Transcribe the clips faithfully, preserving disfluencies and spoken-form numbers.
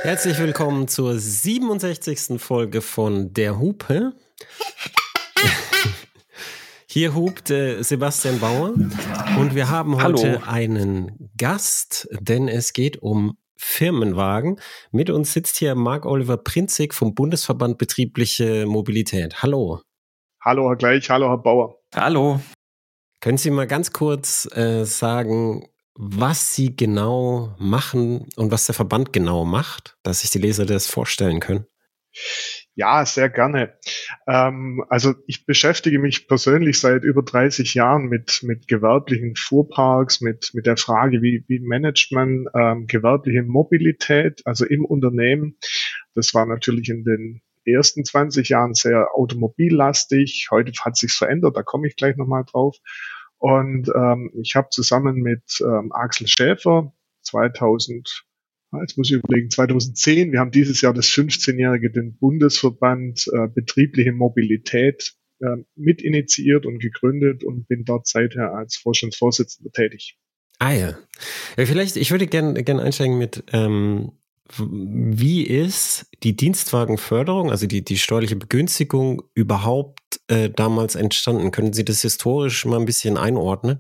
Herzlich willkommen zur siebenundsechzigsten Folge von Der Hupe. Hier hupt äh, Sebastian Bauer und wir haben heute Hallo. einen Gast, denn es geht um Firmenwagen. Mit uns sitzt hier Marc-Oliver Prinzig vom Bundesverband Betriebliche Mobilität. Hallo. Hallo Herr Gleich, hallo Herr Bauer. Hallo. Können Sie mal ganz kurz äh, sagen, was Sie genau machen und was der Verband genau macht, dass sich die Leser das vorstellen können? Ja, sehr gerne. Ähm, also ich beschäftige mich persönlich seit über dreißig Jahren mit, mit gewerblichen Fuhrparks, mit, mit der Frage, wie, wie managt man ähm, gewerbliche Mobilität, also im Unternehmen. Das war natürlich in den ersten zwanzig Jahren sehr automobillastig. Heute hat sich's verändert, da komme ich gleich nochmal drauf. Und ähm, ich habe zusammen mit ähm, Axel Schäfer zweitausend, jetzt muss ich überlegen, zweitausendzehn, wir haben dieses Jahr das fünfzehnjährige den Bundesverband äh, Betriebliche Mobilität äh, mitinitiiert und gegründet und bin dort seither als Vorstandsvorsitzender tätig. Ah ja. ja vielleicht, ich würde gerne gern einsteigen mit, ähm, wie ist die Dienstwagenförderung, also die, die steuerliche Begünstigung überhaupt äh, damals entstanden? Können Sie das historisch mal ein bisschen einordnen?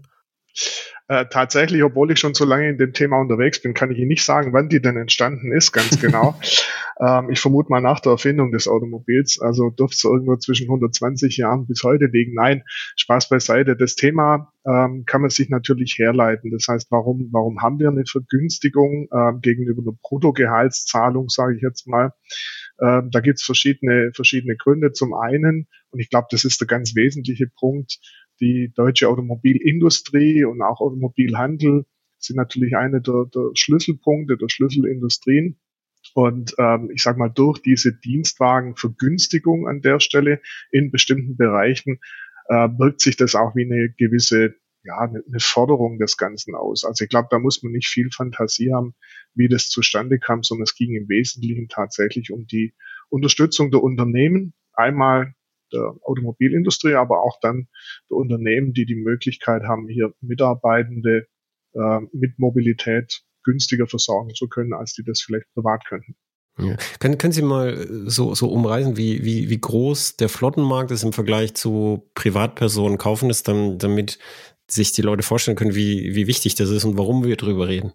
Äh, tatsächlich, obwohl ich schon so lange in dem Thema unterwegs bin, kann ich Ihnen nicht sagen, wann die denn entstanden ist, ganz genau. ähm, ich vermute mal nach der Erfindung des Automobils, also dürfte es irgendwo zwischen hundertzwanzig Jahren bis heute liegen. Nein, Spaß beiseite. Das Thema ähm, kann man sich natürlich herleiten. Das heißt, warum, warum haben wir eine Vergünstigung äh, gegenüber einer Bruttogehaltszahlung, sage ich jetzt mal. Ähm, da gibt es verschiedene, verschiedene Gründe. Zum einen, und ich glaube, das ist der ganz wesentliche Punkt, die deutsche Automobilindustrie und auch Automobilhandel sind natürlich eine der, der Schlüsselpunkte, der Schlüsselindustrien. Und ähm, ich sage mal, durch diese Dienstwagenvergünstigung an der Stelle in bestimmten Bereichen äh, wirkt sich das auch wie eine gewisse, ja, eine, eine Förderung des Ganzen aus. Also ich glaube, da muss man nicht viel Fantasie haben, wie das zustande kam, sondern es ging im Wesentlichen tatsächlich um die Unterstützung der Unternehmen. Einmal der Automobilindustrie, aber auch dann der Unternehmen, die die Möglichkeit haben, hier Mitarbeitende äh, mit Mobilität günstiger versorgen zu können, als die das vielleicht privat könnten. Ja. Können, können Sie mal so, so umreißen, wie, wie, wie groß der Flottenmarkt ist im Vergleich zu Privatpersonen kaufen ist, dann, damit sich die Leute vorstellen können, wie, wie wichtig das ist und warum wir drüber reden?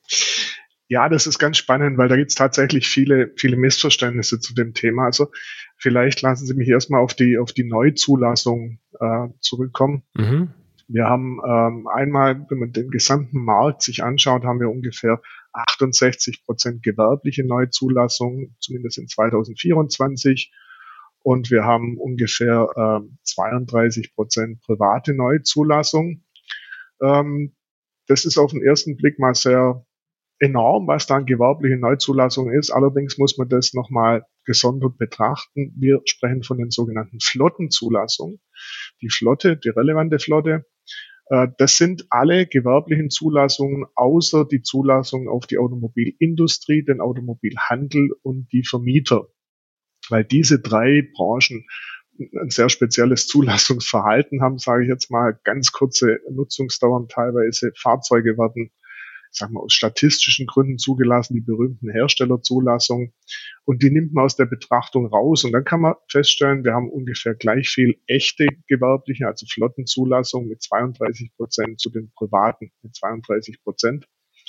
Ja, das ist ganz spannend, weil da gibt es tatsächlich viele, viele Missverständnisse zu dem Thema. Also vielleicht lassen Sie mich erstmal auf die, auf die Neuzulassung äh, zurückkommen. Mhm. Wir haben ähm, einmal, wenn man den gesamten Markt sich anschaut, haben wir ungefähr achtundsechzig Prozent gewerbliche Neuzulassung, zumindest in zweitausendvierundzwanzig. Und wir haben ungefähr ähm, zweiunddreißig Prozent private Neuzulassung. Ähm, das ist auf den ersten Blick mal sehr enorm, was da an gewerbliche Neuzulassung ist. Allerdings muss man das nochmal gesondert betrachten. Wir sprechen von den sogenannten Flottenzulassungen. Die Flotte, die relevante Flotte, äh, das sind alle gewerblichen Zulassungen außer die Zulassung auf die Automobilindustrie, den Automobilhandel und die Vermieter. Weil diese drei Branchen ein sehr spezielles Zulassungsverhalten haben, sage ich jetzt mal, ganz kurze Nutzungsdauern teilweise. Fahrzeuge werden, sagen wir, aus statistischen Gründen zugelassen, die berühmten Herstellerzulassungen. Und die nimmt man aus der Betrachtung raus. Und dann kann man feststellen, wir haben ungefähr gleich viel echte gewerbliche, also Flottenzulassung mit zweiunddreißig Prozent zu den privaten mit zweiunddreißig Prozent.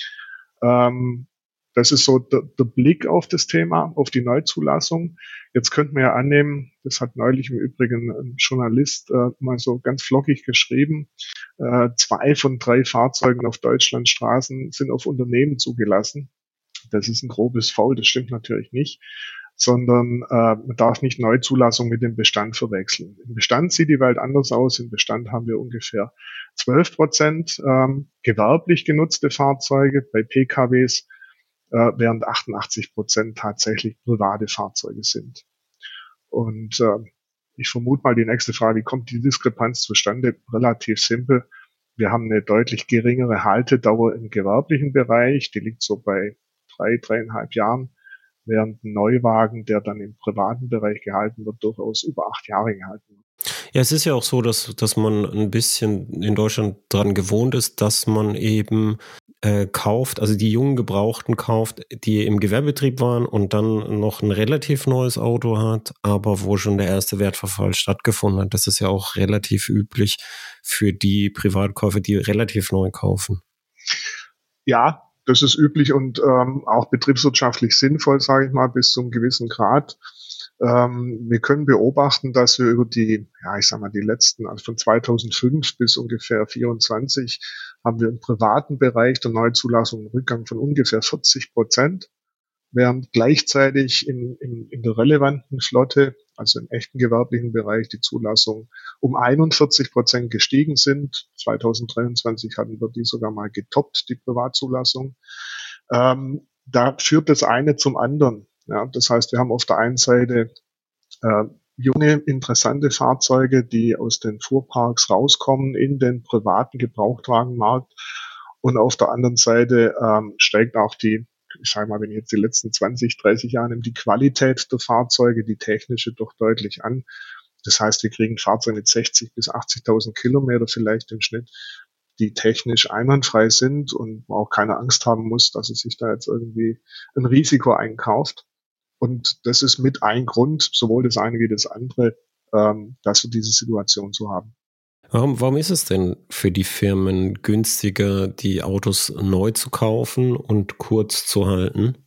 Ähm, das ist so der, der Blick auf das Thema, auf die Neuzulassung. Jetzt könnte man ja annehmen, das hat neulich im Übrigen ein Journalist äh, mal so ganz flockig geschrieben, äh, zwei von drei Fahrzeugen auf Deutschlands Straßen sind auf Unternehmen zugelassen. Das ist ein grobes Foul, das stimmt natürlich nicht, sondern äh, man darf nicht Neuzulassung mit dem Bestand verwechseln. Im Bestand sieht die Welt anders aus. Im Bestand haben wir ungefähr zwölf Prozent ähm, gewerblich genutzte Fahrzeuge bei P K Ws, äh, während achtundachtzig Prozent tatsächlich private Fahrzeuge sind. Und äh, ich vermute mal die nächste Frage, wie kommt die Diskrepanz zustande? Relativ simpel. Wir haben eine deutlich geringere Haltedauer im gewerblichen Bereich. Die liegt so bei drei, dreieinhalb Jahren, während ein Neuwagen, der dann im privaten Bereich gehalten wird, durchaus über acht Jahre gehalten wird. Ja, es ist ja auch so, dass, dass man ein bisschen in Deutschland daran gewohnt ist, dass man eben äh, kauft, also die jungen Gebrauchten kauft, die im Gewerbebetrieb waren und dann noch ein relativ neues Auto hat, aber wo schon der erste Wertverfall stattgefunden hat. Das ist ja auch relativ üblich für die Privatkäufer, die relativ neu kaufen. Ja, das ist üblich und ähm, auch betriebswirtschaftlich sinnvoll, sage ich mal, bis zu einem gewissen Grad. Ähm, wir können beobachten, dass wir über die, ja, ich sag mal, die letzten, also von zweitausendfünf bis ungefähr vierundzwanzig, haben wir im privaten Bereich der Neuzulassung einen Rückgang von ungefähr vierzig Prozent, während gleichzeitig in, in, in der relevanten Flotte, also im echten gewerblichen Bereich, die Zulassung um einundvierzig Prozent gestiegen sind. zweitausenddreiundzwanzig hatten wir die sogar mal getoppt, die Privatzulassung. Ähm, da führt das eine zum anderen. Ja, das heißt, wir haben auf der einen Seite äh, junge, interessante Fahrzeuge, die aus den Fuhrparks rauskommen in den privaten Gebrauchtwagenmarkt. Und auf der anderen Seite ähm, steigt auch die, ich sage mal, wenn ich jetzt die letzten zwanzig, dreißig Jahre nehme, die Qualität der Fahrzeuge, die technische doch deutlich an. Das heißt, wir kriegen Fahrzeuge mit sechzig bis achtzigtausend Kilometer vielleicht im Schnitt, die technisch einwandfrei sind und man auch keine Angst haben muss, dass es sich da jetzt irgendwie ein Risiko einkauft. Und das ist mit ein Grund, sowohl das eine wie das andere, ähm, dass wir diese Situation so haben. Warum, warum ist es denn für die Firmen günstiger, die Autos neu zu kaufen und kurz zu halten?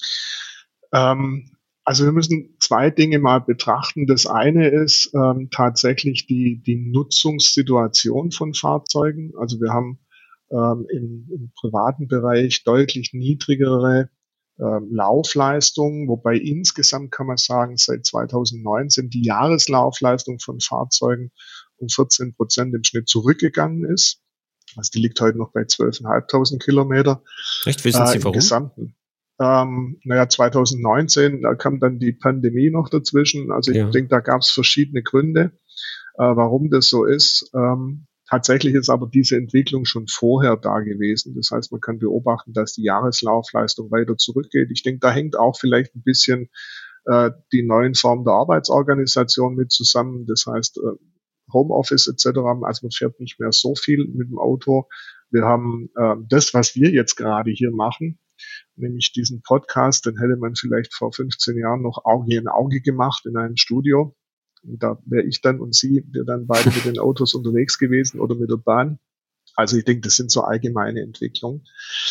Ähm, also wir müssen zwei Dinge mal betrachten. Das eine ist ähm, tatsächlich die, die Nutzungssituation von Fahrzeugen. Also wir haben ähm, im, im privaten Bereich deutlich niedrigere Laufleistung, wobei insgesamt kann man sagen, seit zweitausendneunzehn die Jahreslaufleistung von Fahrzeugen um vierzehn Prozent im Schnitt zurückgegangen ist. Also die liegt heute noch bei zwölftausendfünfhundert Kilometer. Echt? Wissen Sie äh, warum? Gesamten. Ähm, naja, zweitausendneunzehn, da kam dann die Pandemie noch dazwischen. Also ich ja. denke, da gab es verschiedene Gründe, äh, warum das so ist. Ähm, Tatsächlich ist aber diese Entwicklung schon vorher da gewesen. Das heißt, man kann beobachten, dass die Jahreslaufleistung weiter zurückgeht. Ich denke, da hängt auch vielleicht ein bisschen äh, die neuen Formen der Arbeitsorganisation mit zusammen. Das heißt, äh, Homeoffice et cetera. Also man fährt nicht mehr so viel mit dem Auto. Wir haben äh, das, was wir jetzt gerade hier machen, nämlich diesen Podcast, den hätte man vielleicht vor fünfzehn Jahren noch Auge in Auge gemacht in einem Studio. Und da wäre ich dann und Sie, wir dann beide mit den Autos unterwegs gewesen oder mit der Bahn. Also ich denke, das sind so allgemeine Entwicklungen.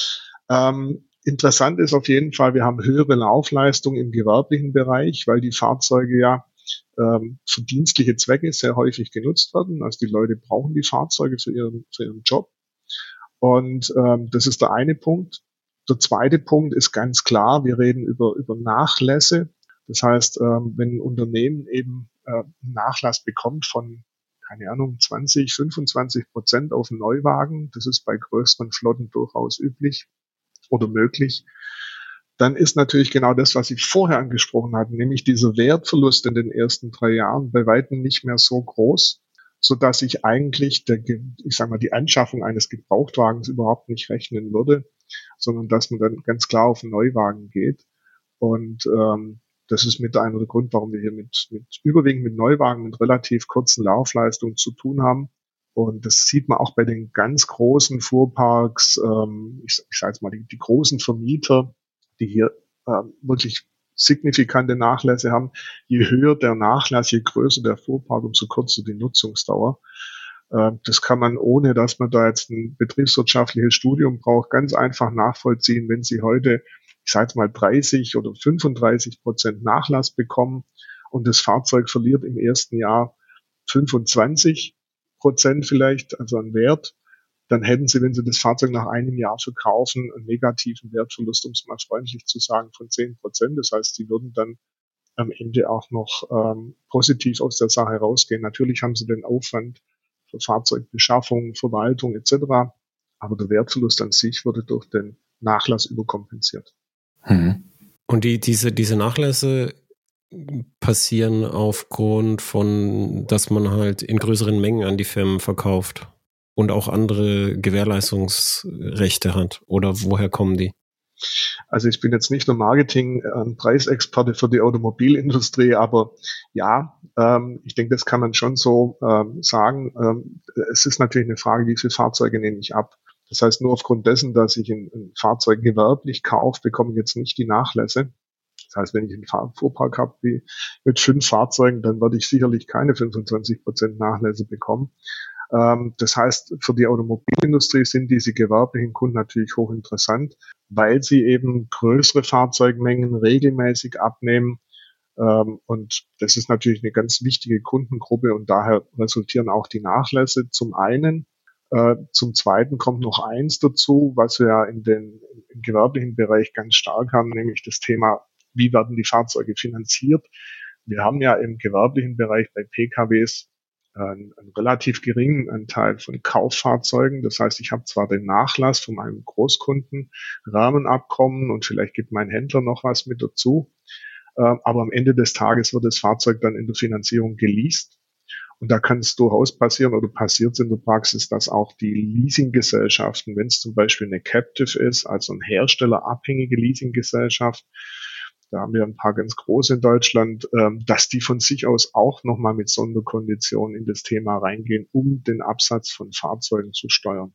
Ähm, interessant ist auf jeden Fall, wir haben höhere Laufleistung im gewerblichen Bereich, weil die Fahrzeuge ja ähm, für dienstliche Zwecke sehr häufig genutzt werden. Also die Leute brauchen die Fahrzeuge für ihren, für ihren Job. Und ähm, das ist der eine Punkt. Der zweite Punkt ist ganz klar, wir reden über, über Nachlässe. Das heißt, ähm, wenn ein Unternehmen eben äh, einen Nachlass bekommt von, keine Ahnung, zwanzig, fünfundzwanzig Prozent auf einen Neuwagen, das ist bei größeren Flotten durchaus üblich oder möglich, dann ist natürlich genau das, was ich vorher angesprochen hatte, nämlich dieser Wertverlust in den ersten drei Jahren bei weitem nicht mehr so groß, so dass ich eigentlich der, ich sage mal, die Anschaffung eines Gebrauchtwagens überhaupt nicht rechnen würde, sondern dass man dann ganz klar auf einen Neuwagen geht. Und ähm, das ist mit einer der Grund, warum wir hier mit, mit überwiegend mit Neuwagen mit relativ kurzen Laufleistungen zu tun haben. Und das sieht man auch bei den ganz großen Fuhrparks, ähm, ich, ich sage jetzt mal, die, die großen Vermieter, die hier ähm, wirklich signifikante Nachlässe haben. Je höher der Nachlass, je größer der Fuhrpark, umso kürzer die Nutzungsdauer. Äh, das kann man, ohne dass man da jetzt ein betriebswirtschaftliches Studium braucht, ganz einfach nachvollziehen, wenn Sie heute, ich sage jetzt mal, dreißig oder fünfunddreißig Prozent Nachlass bekommen und das Fahrzeug verliert im ersten Jahr fünfundzwanzig Prozent vielleicht, also an Wert, dann hätten Sie, wenn Sie das Fahrzeug nach einem Jahr verkaufen, einen negativen Wertverlust, um es mal freundlich zu sagen, von zehn Prozent. Das heißt, Sie würden dann am Ende auch noch ähm, positiv aus der Sache rausgehen. Natürlich haben Sie den Aufwand für Fahrzeugbeschaffung, Verwaltung et cetera, aber der Wertverlust an sich wurde durch den Nachlass überkompensiert. Hm. Und die, diese, diese Nachlässe passieren aufgrund von, dass man halt in größeren Mengen an die Firmen verkauft und auch andere Gewährleistungsrechte hat? Oder woher kommen die? Also ich bin jetzt nicht nur Marketing- und Preisexperte für die Automobilindustrie, aber ja, ähm, ich denke, das kann man schon so ähm, sagen. Ähm, es ist natürlich eine Frage, wie viele Fahrzeuge nehme ich ab? Das heißt, nur aufgrund dessen, dass ich ein, ein Fahrzeug gewerblich kaufe, bekomme ich jetzt nicht die Nachlässe. Das heißt, wenn ich einen Fuhrpark habe wie mit fünf Fahrzeugen, dann werde ich sicherlich keine fünfundzwanzig Prozent Nachlässe bekommen. Ähm, das heißt, für die Automobilindustrie sind diese gewerblichen Kunden natürlich hochinteressant, weil sie eben größere Fahrzeugmengen regelmäßig abnehmen. Ähm, und das ist natürlich eine ganz wichtige Kundengruppe und daher resultieren auch die Nachlässe zum einen. Äh, zum Zweiten kommt noch eins dazu, was wir ja in den, im gewerblichen Bereich ganz stark haben, nämlich das Thema, wie werden die Fahrzeuge finanziert? Wir haben ja im gewerblichen Bereich bei P K Ws einen, einen relativ geringen Anteil von Kauffahrzeugen. Das heißt, ich habe zwar den Nachlass von meinem Großkunden, Rahmenabkommen und vielleicht gibt mein Händler noch was mit dazu. Aber am Ende des Tages wird das Fahrzeug dann in der Finanzierung geleast. Und da kann es durchaus passieren oder passiert es in der Praxis, dass auch die Leasinggesellschaften, wenn es zum Beispiel eine Captive ist, also eine herstellerabhängige Leasinggesellschaft, da haben wir ein paar ganz große in Deutschland, ähm, dass die von sich aus auch nochmal mit Sonderkonditionen in das Thema reingehen, um den Absatz von Fahrzeugen zu steuern.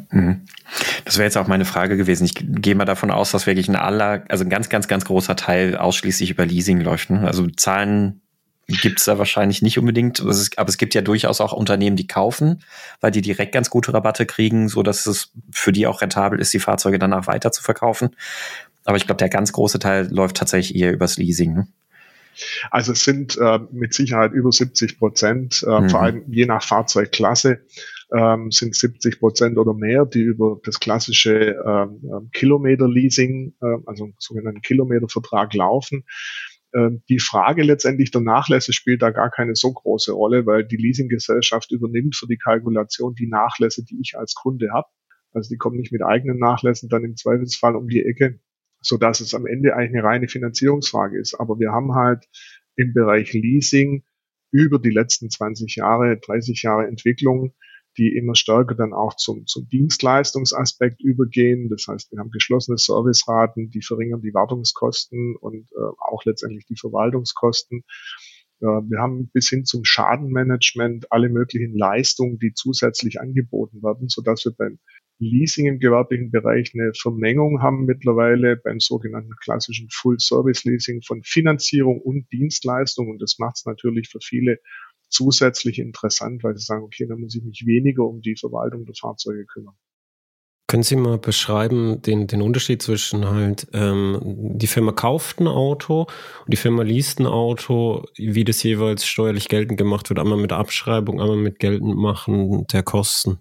Das wäre jetzt auch meine Frage gewesen. Ich gehe mal davon aus, dass wirklich ein aller, also ein ganz, ganz, ganz großer Teil ausschließlich über Leasing läuft. Ne? Also Zahlen gibt es da wahrscheinlich nicht unbedingt, aber es gibt ja durchaus auch Unternehmen, die kaufen, weil die direkt ganz gute Rabatte kriegen, so dass es für die auch rentabel ist, die Fahrzeuge danach weiter zu verkaufen. Aber ich glaube, der ganz große Teil läuft tatsächlich eher übers Leasing. Ne? Also es sind äh, mit Sicherheit über siebzig Prozent, äh, mhm. vor allem je nach Fahrzeugklasse, ähm, sind siebzig Prozent oder mehr, die über das klassische ähm, Kilometer-Leasing, äh, also einen sogenannten Kilometervertrag laufen. Ähm, die Frage letztendlich der Nachlässe spielt da gar keine so große Rolle, weil die Leasinggesellschaft übernimmt für die Kalkulation die Nachlässe, die ich als Kunde habe. Also die kommen nicht mit eigenen Nachlässen dann im Zweifelsfall um die Ecke, so dass es am Ende eigentlich eine reine Finanzierungsfrage ist. Aber wir haben halt im Bereich Leasing über die letzten zwanzig Jahre, dreißig Jahre Entwicklung, die immer stärker dann auch zum, zum Dienstleistungsaspekt übergehen. Das heißt, wir haben geschlossene Serviceraten, die verringern die Wartungskosten und äh, auch letztendlich die Verwaltungskosten. Äh, wir haben bis hin zum Schadenmanagement alle möglichen Leistungen, die zusätzlich angeboten werden, sodass wir beim Leasing im gewerblichen Bereich eine Vermengung haben mittlerweile beim sogenannten klassischen Full-Service-Leasing von Finanzierung und Dienstleistung. Und das macht es natürlich für viele zusätzlich interessant, weil sie sagen, okay, dann muss ich mich weniger um die Verwaltung der Fahrzeuge kümmern. Können Sie mal beschreiben den, den Unterschied zwischen halt ähm, die Firma kauft ein Auto und die Firma least ein Auto, wie das jeweils steuerlich geltend gemacht wird, einmal mit Abschreibung, einmal mit Geltendmachen der Kosten?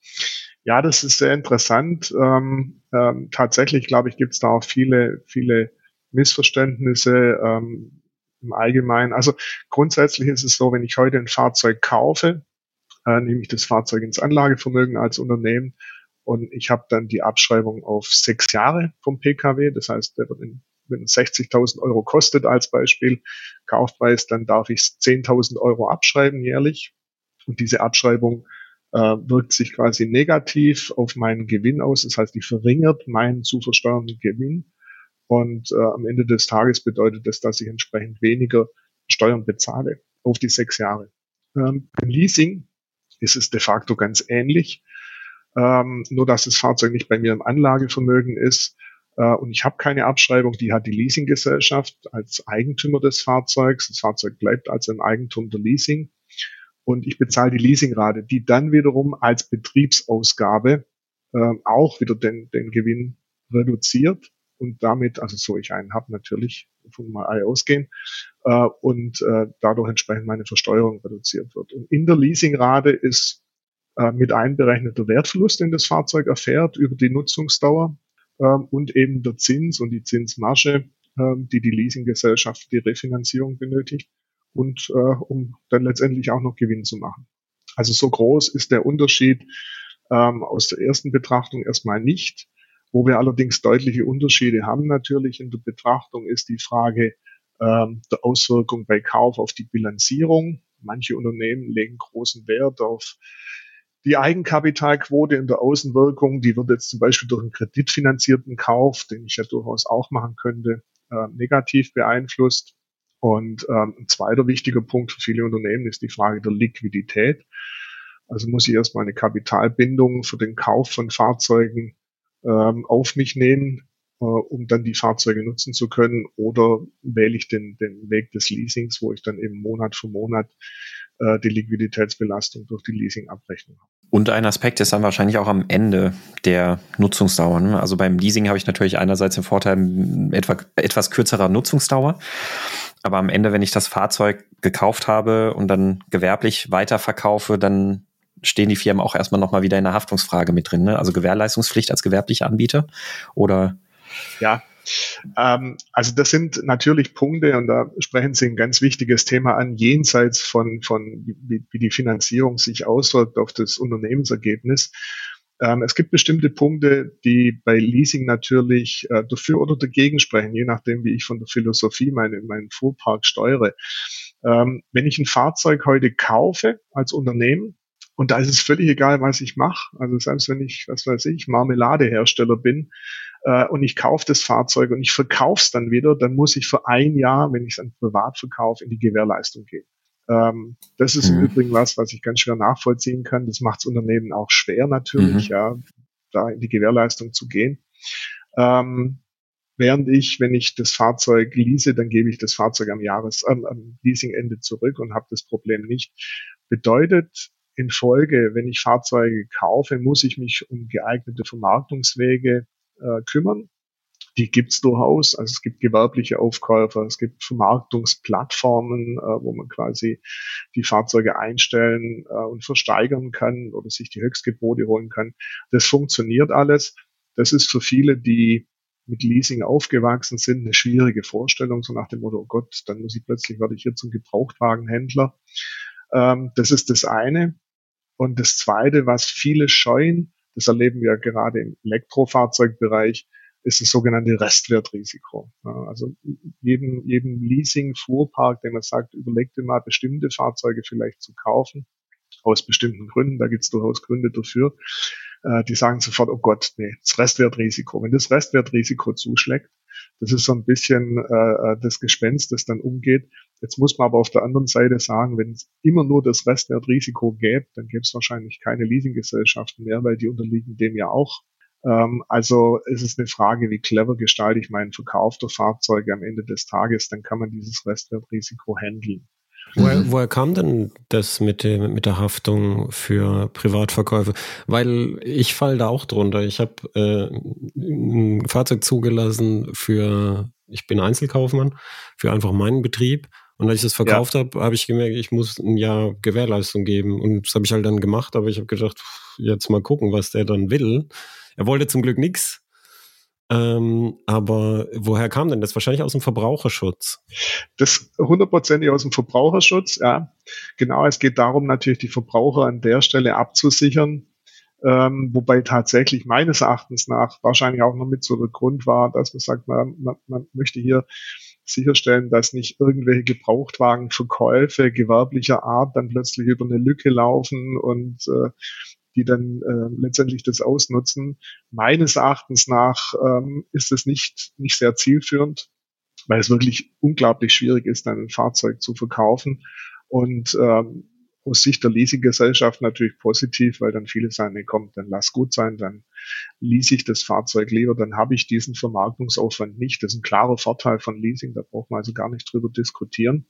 Ja, das ist sehr interessant. Ähm, ähm, tatsächlich, glaube ich, gibt es da auch viele, viele Missverständnisse ähm, im Allgemeinen. Also grundsätzlich ist es so, wenn ich heute ein Fahrzeug kaufe, äh, nehme ich das Fahrzeug ins Anlagevermögen als Unternehmen und ich habe dann die Abschreibung auf sechs Jahre vom P K W. Das heißt, der wird in, wenn es sechzigtausend Euro kostet als Beispiel, Kaufpreis, dann darf ich zehntausend Euro abschreiben jährlich. Und diese Abschreibung äh, wirkt sich quasi negativ auf meinen Gewinn aus. Das heißt, die verringert meinen zu versteuernden Gewinn. Und äh, am Ende des Tages bedeutet das, dass ich entsprechend weniger Steuern bezahle auf die sechs Jahre. Ähm, beim Leasing ist es de facto ganz ähnlich. Ähm, nur, dass das Fahrzeug nicht bei mir im Anlagevermögen ist. Äh, und ich habe keine Abschreibung, die hat die Leasinggesellschaft als Eigentümer des Fahrzeugs. Das Fahrzeug bleibt also im Eigentum der Leasing. Und ich bezahle die Leasingrate, die dann wiederum als Betriebsausgabe äh, auch wieder den, den Gewinn reduziert. Und damit, also so ich einen habe, natürlich von mal alle ausgehen, äh, und äh, dadurch entsprechend meine Versteuerung reduziert wird. Und in der Leasingrate ist äh, mit einberechneter Wertverlust, den das Fahrzeug erfährt über die Nutzungsdauer äh, und eben der Zins und die Zinsmarge, äh, die die Leasinggesellschaft für die Refinanzierung benötigt und äh, um dann letztendlich auch noch Gewinn zu machen. Also so groß ist der Unterschied ähm, aus der ersten Betrachtung erstmal nicht. Wo wir allerdings deutliche Unterschiede haben natürlich in der Betrachtung, ist die Frage ähm, der Auswirkung bei Kauf auf die Bilanzierung. Manche Unternehmen legen großen Wert auf die Eigenkapitalquote in der Außenwirkung. Die wird jetzt zum Beispiel durch einen kreditfinanzierten Kauf, den ich ja durchaus auch machen könnte, äh, negativ beeinflusst. Und ähm, ein zweiter wichtiger Punkt für viele Unternehmen ist die Frage der Liquidität. Also muss ich erstmal eine Kapitalbindung für den Kauf von Fahrzeugen ähm, auf mich nehmen, äh, um dann die Fahrzeuge nutzen zu können, oder wähle ich den, den Weg des Leasings, wo ich dann eben Monat für Monat äh, die Liquiditätsbelastung durch die Leasingabrechnung habe. Und ein Aspekt ist dann wahrscheinlich auch am Ende der Nutzungsdauer. Ne? Also beim Leasing habe ich natürlich einerseits den Vorteil etwa, etwas kürzerer Nutzungsdauer. Aber am Ende, wenn ich das Fahrzeug gekauft habe und dann gewerblich weiterverkaufe, dann stehen die Firmen auch erstmal nochmal wieder in der Haftungsfrage mit drin. Ne? Also Gewährleistungspflicht als gewerblicher Anbieter oder? Ja, ähm, also das sind natürlich Punkte, und da sprechen Sie ein ganz wichtiges Thema an, jenseits von, von wie, wie die Finanzierung sich auswirkt auf das Unternehmensergebnis. Ähm, es gibt bestimmte Punkte, die bei Leasing natürlich äh, dafür oder dagegen sprechen, je nachdem, wie ich von der Philosophie meine, meinen Fuhrpark steuere. Ähm, wenn ich ein Fahrzeug heute kaufe als Unternehmen, und da ist es völlig egal, was ich mache, also selbst wenn ich, was weiß ich, Marmeladehersteller bin, äh, und ich kaufe das Fahrzeug und ich verkaufe es dann wieder, dann muss ich für ein Jahr, wenn ich es an privat verkaufe, in die Gewährleistung gehen. Ähm, das ist mhm. im Übrigen was, was ich ganz schwer nachvollziehen kann. Das macht das Unternehmen auch schwer natürlich, mhm. ja, da in die Gewährleistung zu gehen. Ähm, während ich, wenn ich das Fahrzeug lease, dann gebe ich das Fahrzeug am Jahres, ähm, am Leasingende zurück und habe das Problem nicht. Bedeutet in Folge, wenn ich Fahrzeuge kaufe, muss ich mich um geeignete Vermarktungswege äh, kümmern. Die gibt's durchaus. Also es gibt gewerbliche Aufkäufer, es gibt Vermarktungsplattformen, äh, wo man quasi die Fahrzeuge einstellen äh, und versteigern kann oder sich die Höchstgebote holen kann. Das funktioniert alles. Das ist für viele, die mit Leasing aufgewachsen sind, eine schwierige Vorstellung, so nach dem Motto, oh Gott, dann muss ich plötzlich, werde ich hier zum Gebrauchtwagenhändler. Ähm, das ist das eine. Und das zweite, was viele scheuen, das erleben wir gerade im Elektrofahrzeugbereich, ist das sogenannte Restwertrisiko. Also jedem, jedem Leasing-Fuhrpark, der man sagt, überleg dir mal, bestimmte Fahrzeuge vielleicht zu kaufen, aus bestimmten Gründen, da gibt es durchaus Gründe dafür, die sagen sofort, oh Gott, nee, das Restwertrisiko. Wenn das Restwertrisiko zuschlägt, das ist so ein bisschen äh, das Gespenst, das dann umgeht. Jetzt muss man aber auf der anderen Seite sagen, wenn es immer nur das Restwertrisiko gäbe, dann gäbe es wahrscheinlich keine Leasinggesellschaften mehr, weil die unterliegen dem ja auch. Ähm, also es ist eine Frage, wie clever gestalte ich meinen Verkauf der Fahrzeuge am Ende des Tages, dann kann man dieses Restwertrisiko handeln. Woher, woher kam denn das mit, dem, mit der Haftung für Privatverkäufe? Weil ich falle da auch drunter. Ich habe äh, ein Fahrzeug zugelassen für, ich bin Einzelkaufmann, für einfach meinen Betrieb. Und als ich das verkauft ja. habe, habe ich gemerkt, ich muss ein Jahr Gewährleistung geben. Und das habe ich halt dann gemacht, aber ich habe gedacht, jetzt mal gucken, was der dann will. Er wollte zum Glück nichts. Ähm, aber woher kam denn das? Wahrscheinlich aus dem Verbraucherschutz. Das hundertprozentig aus dem Verbraucherschutz, ja. Genau, es geht darum, natürlich die Verbraucher an der Stelle abzusichern, ähm, wobei tatsächlich meines Erachtens nach wahrscheinlich auch noch mit so der Grund war, dass man sagt, man, man, man möchte hier sicherstellen, dass nicht irgendwelche Gebrauchtwagenverkäufe gewerblicher Art dann plötzlich über eine Lücke laufen und äh, die dann äh, letztendlich das ausnutzen. Meines Erachtens nach ähm, ist es nicht nicht sehr zielführend, weil es wirklich unglaublich schwierig ist, dann ein Fahrzeug zu verkaufen. Und ähm, aus Sicht der Leasinggesellschaft natürlich positiv, weil dann viele sagen, nee, komm, dann lass gut sein, dann lease ich das Fahrzeug lieber, dann habe ich diesen Vermarktungsaufwand nicht. Das ist ein klarer Vorteil von Leasing, da braucht man also gar nicht drüber diskutieren.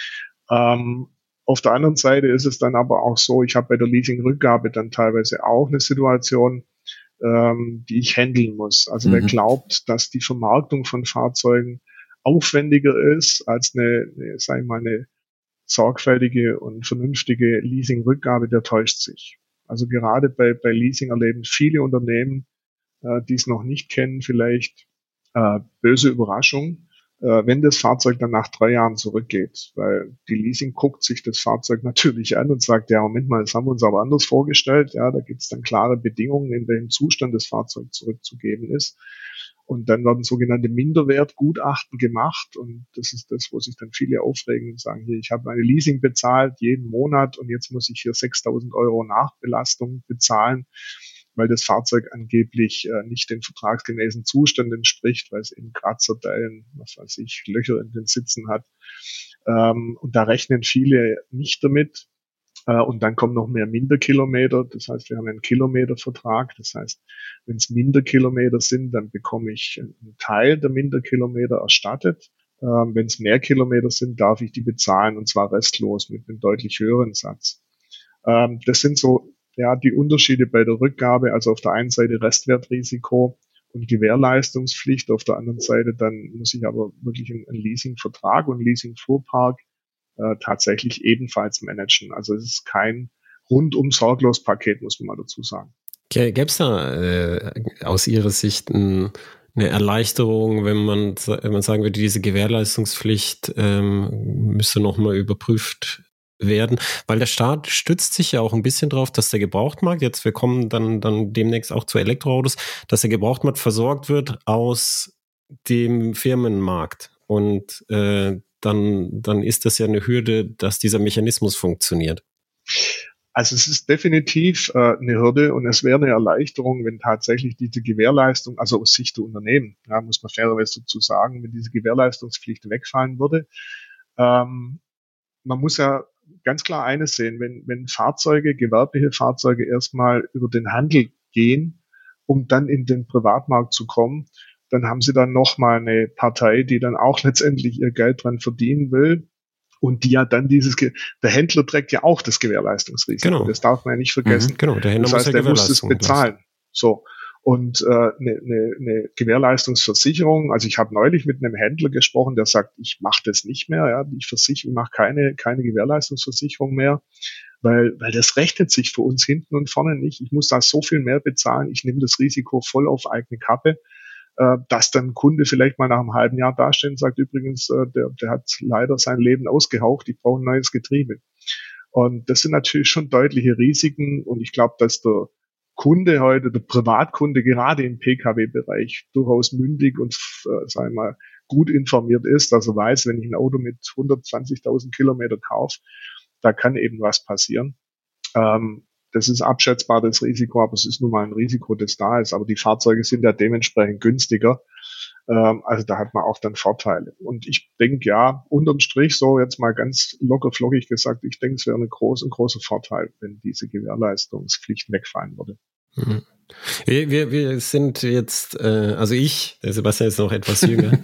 Ähm, Auf der anderen Seite ist es dann aber auch so, ich habe bei der Leasingrückgabe dann teilweise auch eine Situation, ähm, die ich handeln muss. Also mhm. wer glaubt, dass die Vermarktung von Fahrzeugen aufwendiger ist als eine, eine sag ich mal, eine sorgfältige und vernünftige Leasingrückgabe, der täuscht sich. Also gerade bei, bei Leasing erleben viele Unternehmen, äh, die es noch nicht kennen, vielleicht äh, böse Überraschung, wenn das Fahrzeug dann nach drei Jahren zurückgeht, weil die Leasing guckt sich das Fahrzeug natürlich an und sagt, ja, Moment mal, das haben wir uns aber anders vorgestellt. Ja, da gibt es dann klare Bedingungen, in welchem Zustand das Fahrzeug zurückzugeben ist. Und dann werden sogenannte Minderwertgutachten gemacht. Und das ist das, wo sich dann viele aufregen und sagen, hier, ich habe meine Leasing bezahlt jeden Monat und jetzt muss ich hier sechstausend Euro Nachbelastung bezahlen, weil das Fahrzeug angeblich äh, nicht den vertragsgemäßen Zustand entspricht, weil es eben Kratzerdellen, was weiß ich, Löcher in den Sitzen hat. Ähm, und da rechnen viele nicht damit. Äh, und dann kommen noch mehr Minderkilometer. Das heißt, wir haben einen Kilometervertrag. Das heißt, wenn es Minderkilometer sind, dann bekomme ich einen Teil der Minderkilometer erstattet. Ähm, wenn es mehr Kilometer sind, darf ich die bezahlen, und zwar restlos mit einem deutlich höheren Satz. Ähm, das sind so ja die Unterschiede bei der Rückgabe. Also auf der einen Seite Restwertrisiko und Gewährleistungspflicht. Auf der anderen Seite dann muss ich aber wirklich einen, einen Leasingvertrag und Leasingfuhrpark äh, tatsächlich ebenfalls managen. Also es ist kein rundum sorglos Paket, muss man mal dazu sagen. Gäbe es da äh, aus Ihrer Sicht ein, eine Erleichterung, wenn man, wenn man sagen würde, diese Gewährleistungspflicht ähm, müsste nochmal überprüft werden? Weil der Staat stützt sich ja auch ein bisschen drauf, dass der Gebrauchtmarkt, jetzt wir kommen dann, dann demnächst auch zu Elektroautos, dass der Gebrauchtmarkt versorgt wird aus dem Firmenmarkt. Und äh, dann, dann ist das ja eine Hürde, dass dieser Mechanismus funktioniert. Also es ist definitiv äh, eine Hürde, und es wäre eine Erleichterung, wenn tatsächlich diese Gewährleistung, also aus Sicht der Unternehmen, ja, muss man fairerweise dazu sagen, wenn diese Gewährleistungspflicht wegfallen würde. Ähm, man muss ja ganz klar eines sehen, wenn, wenn Fahrzeuge, gewerbliche Fahrzeuge erstmal über den Handel gehen, um dann in den Privatmarkt zu kommen, dann haben sie dann nochmal eine Partei, die dann auch letztendlich ihr Geld dran verdienen will. Und die ja dann dieses, der Händler trägt ja auch das Gewährleistungsrisiko. Genau. Das darf man ja nicht vergessen. Mhm, genau, der Händler das heißt, muss ja der muss es bezahlen. Lassen. So. Und äh, eine, eine, eine Gewährleistungsversicherung, also ich habe neulich mit einem Händler gesprochen, der sagt, ich mache das nicht mehr, ja, ich versichere, ich mache keine, keine Gewährleistungsversicherung mehr, weil, weil das rechnet sich für uns hinten und vorne nicht. Ich muss da so viel mehr bezahlen, ich nehme das Risiko voll auf eigene Kappe, äh, dass dann ein Kunde vielleicht mal nach einem halben Jahr dasteht und sagt, übrigens, äh, der, der hat leider sein Leben ausgehaucht, ich brauche ein neues Getriebe. Und das sind natürlich schon deutliche Risiken, und ich glaube, dass der Kunde heute, der Privatkunde gerade im P K W-Bereich durchaus mündig und äh, sagen wir mal gut informiert ist, dass er weiß, wenn ich ein Auto mit hundertzwanzigtausend Kilometer kaufe, da kann eben was passieren. Ähm, das ist abschätzbar, das Risiko, aber es ist nun mal ein Risiko, das da ist. Aber die Fahrzeuge sind ja dementsprechend günstiger. Ähm, also da hat man auch dann Vorteile. Und ich denke, ja, unterm Strich, so jetzt mal ganz locker flockig gesagt, ich denke, es wäre eine große, ein großer Vorteil, wenn diese Gewährleistungspflicht wegfallen würde. Mhm. Wir, wir sind jetzt, äh, also ich, der Sebastian ist noch etwas jünger,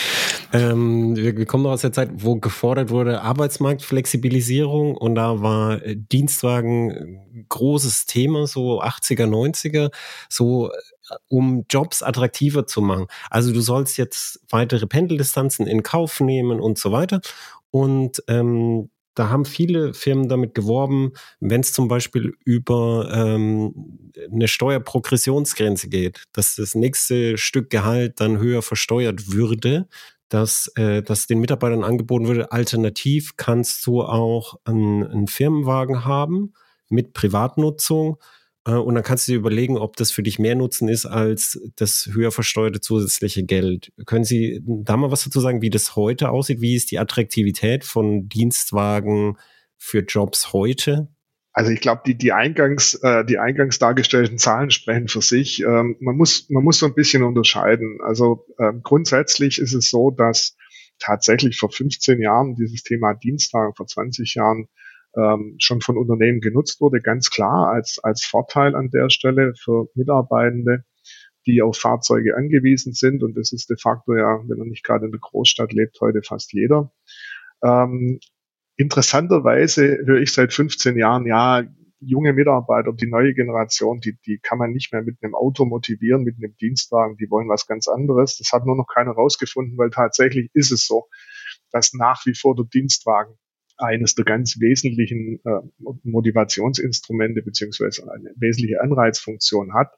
ähm, wir, wir kommen noch aus der Zeit, wo gefordert wurde Arbeitsmarktflexibilisierung, und da war Dienstwagen ein großes Thema, so achtziger, neunziger, so um Jobs attraktiver zu machen. Also du sollst jetzt weitere Pendeldistanzen in Kauf nehmen und so weiter. Und ähm, da haben viele Firmen damit geworben, wenn es zum Beispiel über ähm, eine Steuerprogressionsgrenze geht, dass das nächste Stück Gehalt dann höher versteuert würde, dass, äh, dass den Mitarbeitern angeboten würde, alternativ kannst du auch einen, einen Firmenwagen haben mit Privatnutzung, äh, und dann kannst du dir überlegen, ob das für dich mehr Nutzen ist als das höher versteuerte zusätzliche Geld. Können Sie da mal was dazu sagen, wie das heute aussieht? Wie ist die Attraktivität von Dienstwagen für Jobs heute? Also ich glaube, die, die eingangs, äh, die eingangs dargestellten Zahlen sprechen für sich. Ähm, man muss, man muss so ein bisschen unterscheiden. Also ähm, grundsätzlich ist es so, dass tatsächlich vor fünfzehn Jahren dieses Thema Dienstwagen, vor zwanzig Jahren ähm, schon von Unternehmen genutzt wurde, ganz klar als, als Vorteil an der Stelle für Mitarbeitende, die auf Fahrzeuge angewiesen sind. Und das ist de facto ja, wenn er nicht gerade in der Großstadt lebt, heute fast jeder. Ähm, Interessanterweise höre ich seit fünfzehn Jahren, ja, junge Mitarbeiter, die neue Generation, die, die kann man nicht mehr mit einem Auto motivieren, mit einem Dienstwagen, die wollen was ganz anderes. Das hat nur noch keiner rausgefunden, weil tatsächlich ist es so, dass nach wie vor der Dienstwagen eines der ganz wesentlichen äh, Motivationsinstrumente beziehungsweise eine wesentliche Anreizfunktion hat.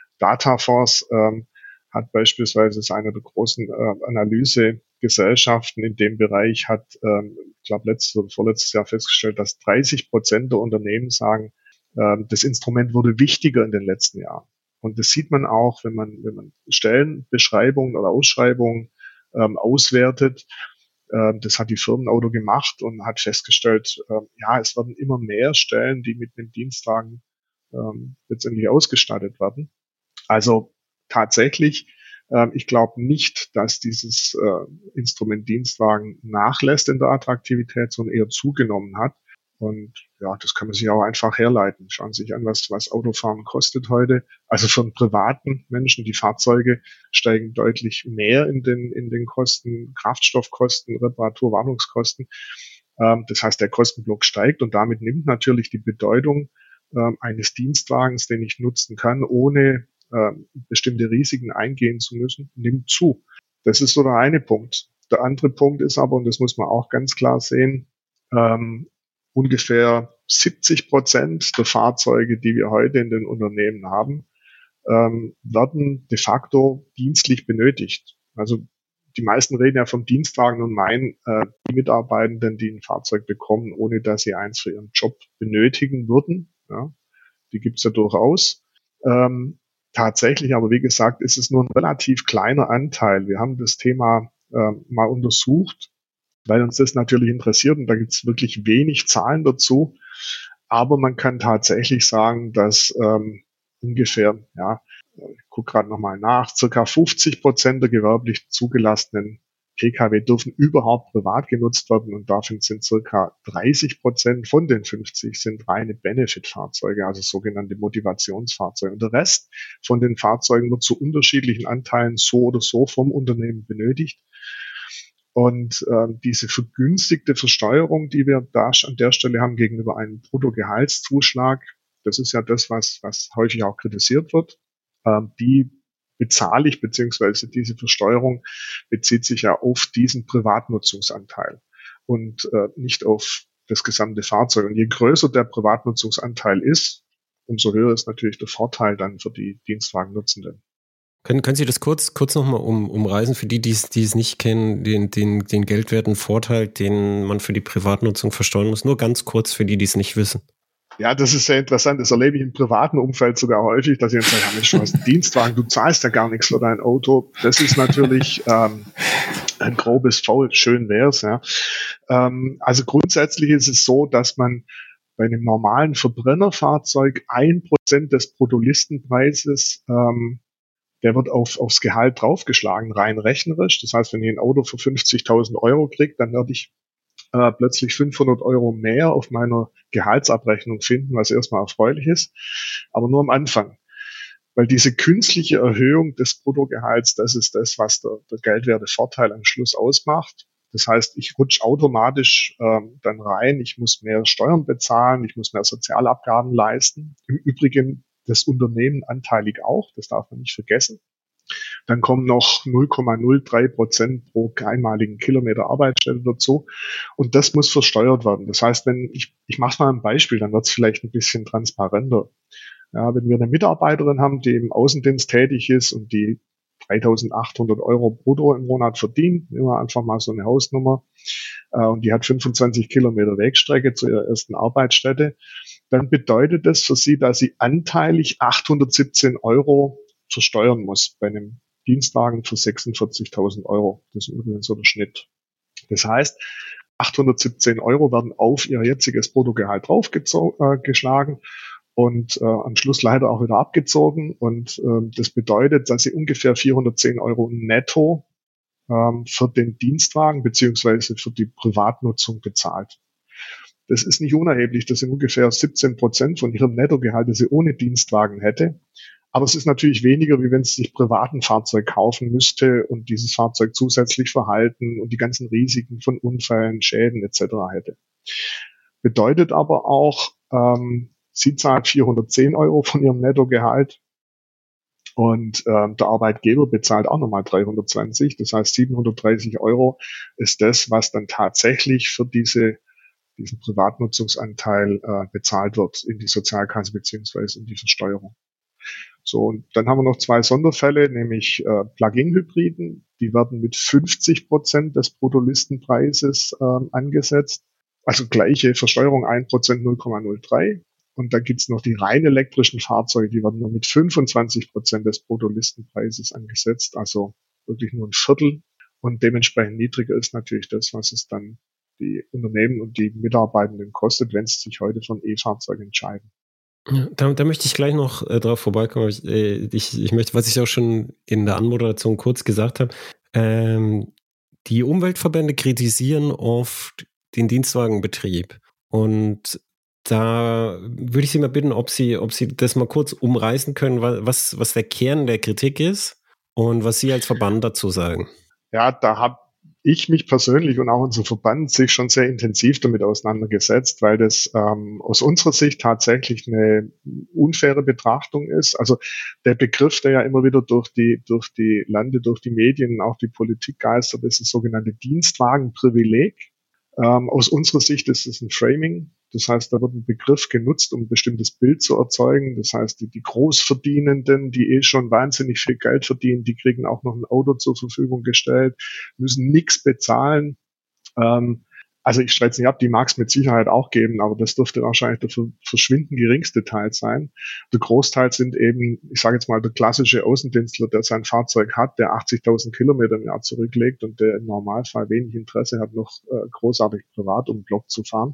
Dataforce ähm, hat beispielsweise, ist eine der großen äh, Analysegesellschaften in dem Bereich, hat, ähm, ich glaube, letztes oder vorletztes Jahr festgestellt, dass dreißig Prozent der Unternehmen sagen, äh, das Instrument wurde wichtiger in den letzten Jahren. Und das sieht man auch, wenn man, wenn man Stellenbeschreibungen oder Ausschreibungen ähm, auswertet. Ähm, das hat die Firmenauto gemacht und hat festgestellt, ähm, ja, es werden immer mehr Stellen, die mit einem Dienstwagen ähm, letztendlich ausgestattet werden. Also tatsächlich, äh, ich glaube nicht, dass dieses äh, Instrument Dienstwagen nachlässt in der Attraktivität, sondern eher zugenommen hat. Und ja, das kann man sich auch einfach herleiten. Schauen Sie sich an, was, was Autofahren kostet heute. Also für einen privaten Menschen, die Fahrzeuge steigen deutlich mehr in den, in den Kosten, Kraftstoffkosten, Reparatur, Wartungskosten. Ähm, das heißt, der Kostenblock steigt und damit nimmt natürlich die Bedeutung ähm, eines Dienstwagens, den ich nutzen kann, ohne ähm, bestimmte Risiken eingehen zu müssen, nimmt zu. Das ist so der eine Punkt. Der andere Punkt ist aber, und das muss man auch ganz klar sehen, ähm, ungefähr siebzig Prozent der Fahrzeuge, die wir heute in den Unternehmen haben, ähm, werden de facto dienstlich benötigt. Also die meisten reden ja vom Dienstwagen und meinen, äh, die Mitarbeitenden, die ein Fahrzeug bekommen, ohne dass sie eins für ihren Job benötigen würden. Ja, die gibt's ja durchaus. Ähm, tatsächlich, aber wie gesagt, ist es nur ein relativ kleiner Anteil. Wir haben das Thema äh, mal untersucht, weil uns das natürlich interessiert und da gibt es wirklich wenig Zahlen dazu. Aber man kann tatsächlich sagen, dass ähm, ungefähr, ja, ich gucke gerade nochmal nach, circa fünfzig Prozent der gewerblich zugelassenen Pkw dürfen überhaupt privat genutzt werden und davon sind circa dreißig Prozent von den fünfzig sind reine Benefit-Fahrzeuge, also sogenannte Motivationsfahrzeuge. Und der Rest von den Fahrzeugen wird zu unterschiedlichen Anteilen so oder so vom Unternehmen benötigt. Und äh, diese vergünstigte Versteuerung, die wir da an der Stelle haben gegenüber einem Bruttogehaltszuschlag, das ist ja das, was, was häufig auch kritisiert wird, äh, die bezahle ich, beziehungsweise diese Versteuerung bezieht sich ja auf diesen Privatnutzungsanteil und äh, nicht auf das gesamte Fahrzeug. Und je größer der Privatnutzungsanteil ist, umso höher ist natürlich der Vorteil dann für die Dienstwagennutzenden. Können, können Sie das kurz, kurz nochmal um, umreißen, für die, die es, die es nicht kennen, den, den, den geldwerten Vorteil, den man für die Privatnutzung versteuern muss? Nur ganz kurz für die, die es nicht wissen. Ja, das ist sehr interessant. Das erlebe ich im privaten Umfeld sogar häufig, dass ich dann sage, ja, Mensch, du hast einen Dienstwagen, du zahlst ja gar nichts für dein Auto. Das ist natürlich ähm, ein grobes Foul. Schön wär's, ja. Ähm, also grundsätzlich ist es so, dass man bei einem normalen Verbrennerfahrzeug ein Prozent des Bruttolistenpreises ähm, der wird auf, aufs Gehalt draufgeschlagen, rein rechnerisch. Das heißt, wenn ich ein Auto für fünfzigtausend Euro kriege, dann werde ich äh, plötzlich fünfhundert Euro mehr auf meiner Gehaltsabrechnung finden, was erstmal erfreulich ist, aber nur am Anfang. Weil diese künstliche Erhöhung des Bruttogehalts, das ist das, was der, der geldwerte Vorteil am Schluss ausmacht. Das heißt, ich rutsche automatisch ähm, dann rein, ich muss mehr Steuern bezahlen, ich muss mehr Sozialabgaben leisten. Im Übrigen das Unternehmen anteilig auch, das darf man nicht vergessen. Dann kommen noch null Komma null drei Prozent pro einmaligen Kilometer Arbeitsstelle dazu und das muss versteuert werden. Das heißt, wenn ich, ich mache mal ein Beispiel, dann wird es vielleicht ein bisschen transparenter. Ja, wenn wir eine Mitarbeiterin haben, die im Außendienst tätig ist und die dreitausendachthundert Euro brutto im Monat verdient, nehmen wir einfach mal so eine Hausnummer, äh, und die hat fünfundzwanzig Kilometer Wegstrecke zu ihrer ersten Arbeitsstätte, dann bedeutet das für sie, dass sie anteilig achthundertsiebzehn Euro versteuern muss bei einem Dienstwagen für sechsundvierzigtausend Euro. Das ist übrigens so der Schnitt. Das heißt, achthundertsiebzehn Euro werden auf ihr jetziges Bruttogehalt draufgeschlagen und äh, am Schluss leider auch wieder abgezogen. Und äh, das bedeutet, dass sie ungefähr vierhundertzehn Euro netto ähm, für den Dienstwagen beziehungsweise für die Privatnutzung bezahlt. Das ist nicht unerheblich. Das sind ungefähr siebzehn Prozent von ihrem Nettogehalt, das sie ohne Dienstwagen hätte. Aber es ist natürlich weniger, wie wenn sie sich privat ein Fahrzeug kaufen müsste und dieses Fahrzeug zusätzlich verhalten und die ganzen Risiken von Unfällen, Schäden et cetera hätte. Bedeutet aber auch, ähm, sie zahlt vierhundertzehn Euro von ihrem Nettogehalt und ähm, der Arbeitgeber bezahlt auch nochmal dreihundertzwanzig. Das heißt, siebenhundertdreißig Euro ist das, was dann tatsächlich für diese diesen Privatnutzungsanteil äh, bezahlt wird in die Sozialkasse beziehungsweise in die Versteuerung. So, und dann haben wir noch zwei Sonderfälle, nämlich äh, Plug-in-Hybriden. Die werden mit fünfzig Prozent des Bruttolistenpreises ähm, angesetzt. Also gleiche Versteuerung, ein Prozent null Komma null drei. Und dann gibt's noch die rein elektrischen Fahrzeuge, die werden nur mit fünfundzwanzig Prozent des Bruttolistenpreises angesetzt. Also wirklich nur ein Viertel. Und dementsprechend niedriger ist natürlich das, was es dann die Unternehmen und die Mitarbeitenden kostet, wenn sie sich heute für ein E-Fahrzeug entscheiden. Ja, da, da möchte ich gleich noch äh, drauf vorbeikommen. Ich, äh, ich, ich möchte, was ich auch schon in der Anmoderation kurz gesagt habe, ähm, die Umweltverbände kritisieren oft den Dienstwagenbetrieb Und da würde ich Sie mal bitten, ob Sie, ob Sie das mal kurz umreißen können, was, was der Kern der Kritik ist und was Sie als Verband dazu sagen. Ja, da habe ich mich persönlich und auch unser Verband sich schon sehr intensiv damit auseinandergesetzt, weil das ähm, aus unserer Sicht tatsächlich eine unfaire Betrachtung ist. Also der Begriff, der ja immer wieder durch die, durch die Lande, durch die Medien, auch die Politik geistert, ist das sogenannte Dienstwagenprivileg. Ähm, aus unserer Sicht ist es ein Framing. Das heißt, da wird ein Begriff genutzt, um ein bestimmtes Bild zu erzeugen. Das heißt, die, die Großverdienenden, die eh schon wahnsinnig viel Geld verdienen, die kriegen auch noch ein Auto zur Verfügung gestellt, müssen nichts bezahlen. Ähm, also ich streite es nicht ab, die mag es mit Sicherheit auch geben, aber das dürfte wahrscheinlich der verschwindend geringste Teil sein. Der Großteil sind eben, ich sage jetzt mal, der klassische Außendienstler, der sein Fahrzeug hat, der achtzigtausend Kilometer im Jahr zurücklegt und der im Normalfall wenig Interesse hat, noch äh, großartig privat um den Block zu fahren.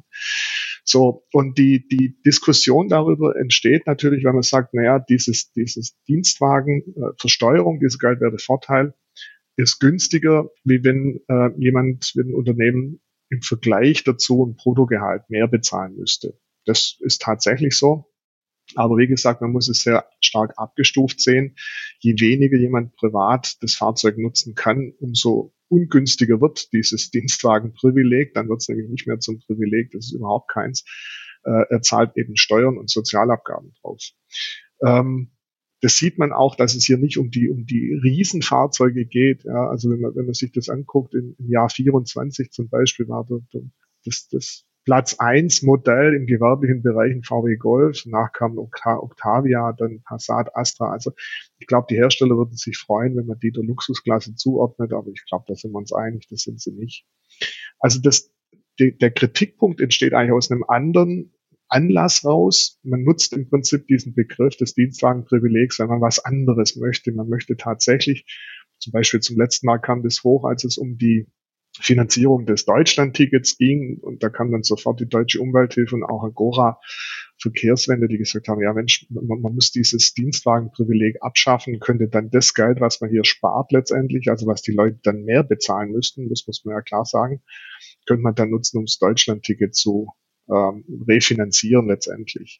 So, und die, die Diskussion darüber entsteht natürlich, wenn man sagt, naja, dieses, dieses Dienstwagen-Versteuerung, dieser Geldwertevorteil ist günstiger, wie wenn äh, jemand, wenn ein Unternehmen im Vergleich dazu ein Bruttogehalt mehr bezahlen müsste. Das ist tatsächlich so. Aber wie gesagt, man muss es sehr stark abgestuft sehen. Je weniger jemand privat das Fahrzeug nutzen kann, umso ungünstiger wird dieses Dienstwagenprivileg. Dann wird es nämlich nicht mehr zum Privileg, das ist überhaupt keins. Äh, er zahlt eben Steuern und Sozialabgaben drauf. Ähm, das sieht man auch, dass es hier nicht um die um die Riesenfahrzeuge geht. Ja, also wenn man wenn man sich das anguckt, in, im Jahr vierundzwanzig zum Beispiel war das das Platz eins Modell im gewerblichen Bereich ein V W Golf, danach kam Octavia, dann Passat, Astra. Also ich glaube, die Hersteller würden sich freuen, wenn man die der Luxusklasse zuordnet, aber ich glaube, da sind wir uns einig, das sind sie nicht. Also das, die, der Kritikpunkt entsteht eigentlich aus einem anderen Anlass raus. Man nutzt im Prinzip diesen Begriff des Dienstwagenprivilegs, wenn man was anderes möchte. Man möchte tatsächlich, zum Beispiel zum letzten Mal kam das hoch, als es um die Finanzierung des Deutschland-Tickets ging, und da kam dann sofort die Deutsche Umwelthilfe und auch Agora Verkehrswende, die gesagt haben, ja Mensch, man, man muss dieses Dienstwagenprivileg abschaffen, könnte dann das Geld, was man hier spart letztendlich, also was die Leute dann mehr bezahlen müssten, das muss man ja klar sagen, könnte man dann nutzen, um das Deutschland-Ticket zu ähm, refinanzieren letztendlich.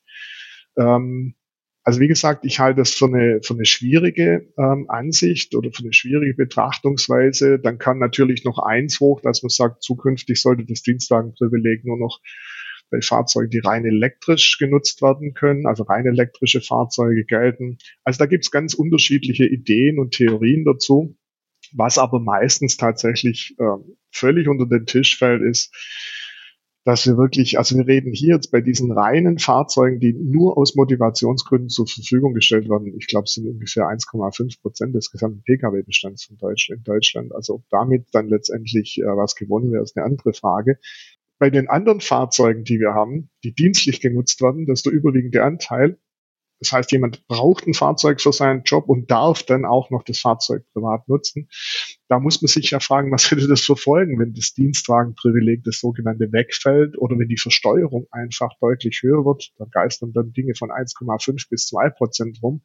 Ähm, Also wie gesagt, ich halte das für eine, für eine schwierige ähm, Ansicht oder für eine schwierige Betrachtungsweise. Dann kann natürlich noch eins hoch, dass man sagt, zukünftig sollte das Dienstwagenprivileg nur noch bei Fahrzeugen, die rein elektrisch genutzt werden können, also rein elektrische Fahrzeuge gelten. Also da gibt es ganz unterschiedliche Ideen und Theorien dazu. Was aber meistens tatsächlich äh, völlig unter den Tisch fällt, ist, dass wir wirklich, also wir reden hier jetzt bei diesen reinen Fahrzeugen, die nur aus Motivationsgründen zur Verfügung gestellt werden. Ich glaube, es sind ungefähr eins Komma fünf Prozent des gesamten Pkw-Bestands in Deutschland. Also ob damit dann letztendlich äh, was gewonnen wäre, ist eine andere Frage. Bei den anderen Fahrzeugen, die wir haben, die dienstlich genutzt werden, das ist der überwiegende Anteil. Das heißt, jemand braucht ein Fahrzeug für seinen Job und darf dann auch noch das Fahrzeug privat nutzen. Da muss man sich ja fragen, was hätte das für Folgen, wenn das Dienstwagenprivileg, das sogenannte, wegfällt oder wenn die Versteuerung einfach deutlich höher wird. Da geistern dann Dinge von eins Komma fünf bis zwei Prozent rum.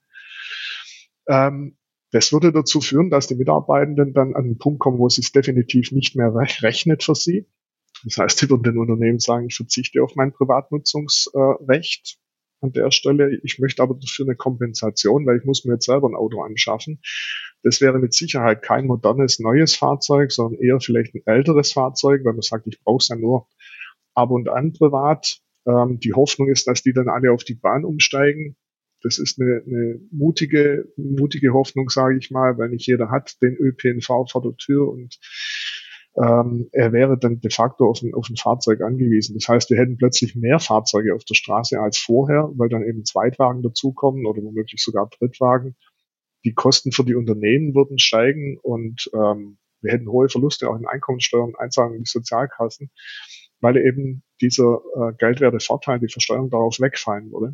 Ähm, das würde dazu führen, dass die Mitarbeitenden dann an einen Punkt kommen, wo es sich definitiv nicht mehr rechnet für sie. Das heißt, sie würden den Unternehmen sagen, ich verzichte auf mein Privatnutzungsrecht an der Stelle. Ich möchte aber dafür eine Kompensation, weil ich muss mir jetzt selber ein Auto anschaffen. Das wäre mit Sicherheit kein modernes, neues Fahrzeug, sondern eher vielleicht ein älteres Fahrzeug, weil man sagt, ich brauche es ja nur ab und an privat. Ähm, die Hoffnung ist, dass die dann alle auf die Bahn umsteigen. Das ist eine, eine mutige, mutige Hoffnung, sage ich mal, weil nicht jeder hat den Ö P N V vor der Tür und ähm, er wäre dann de facto auf ein, auf ein Fahrzeug angewiesen. Das heißt, wir hätten plötzlich mehr Fahrzeuge auf der Straße als vorher, weil dann eben Zweitwagen dazukommen oder womöglich sogar Drittwagen. Die Kosten für die Unternehmen würden steigen und ähm, wir hätten hohe Verluste auch in Einkommensteuern, Einzahlungen in die Sozialkassen, weil eben dieser äh, Geldwertevorteil, die Versteuerung darauf wegfallen würde.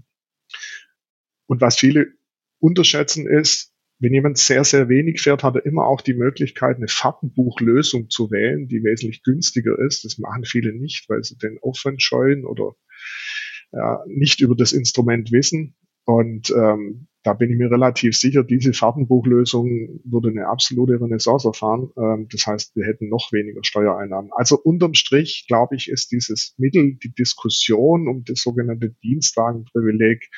Und was viele unterschätzen ist, wenn jemand sehr, sehr wenig fährt, hat er immer auch die Möglichkeit, eine Fahrtenbuchlösung zu wählen, die wesentlich günstiger ist. Das machen viele nicht, weil sie den Aufwand scheuen oder ja, nicht über das Instrument wissen. Und ähm, da bin ich mir relativ sicher, diese Fahrtenbuchlösung würde eine absolute Renaissance erfahren. Ähm, das heißt, wir hätten noch weniger Steuereinnahmen. Also unterm Strich, glaube ich, ist dieses Mittel, die Diskussion um das sogenannte Dienstwagenprivileg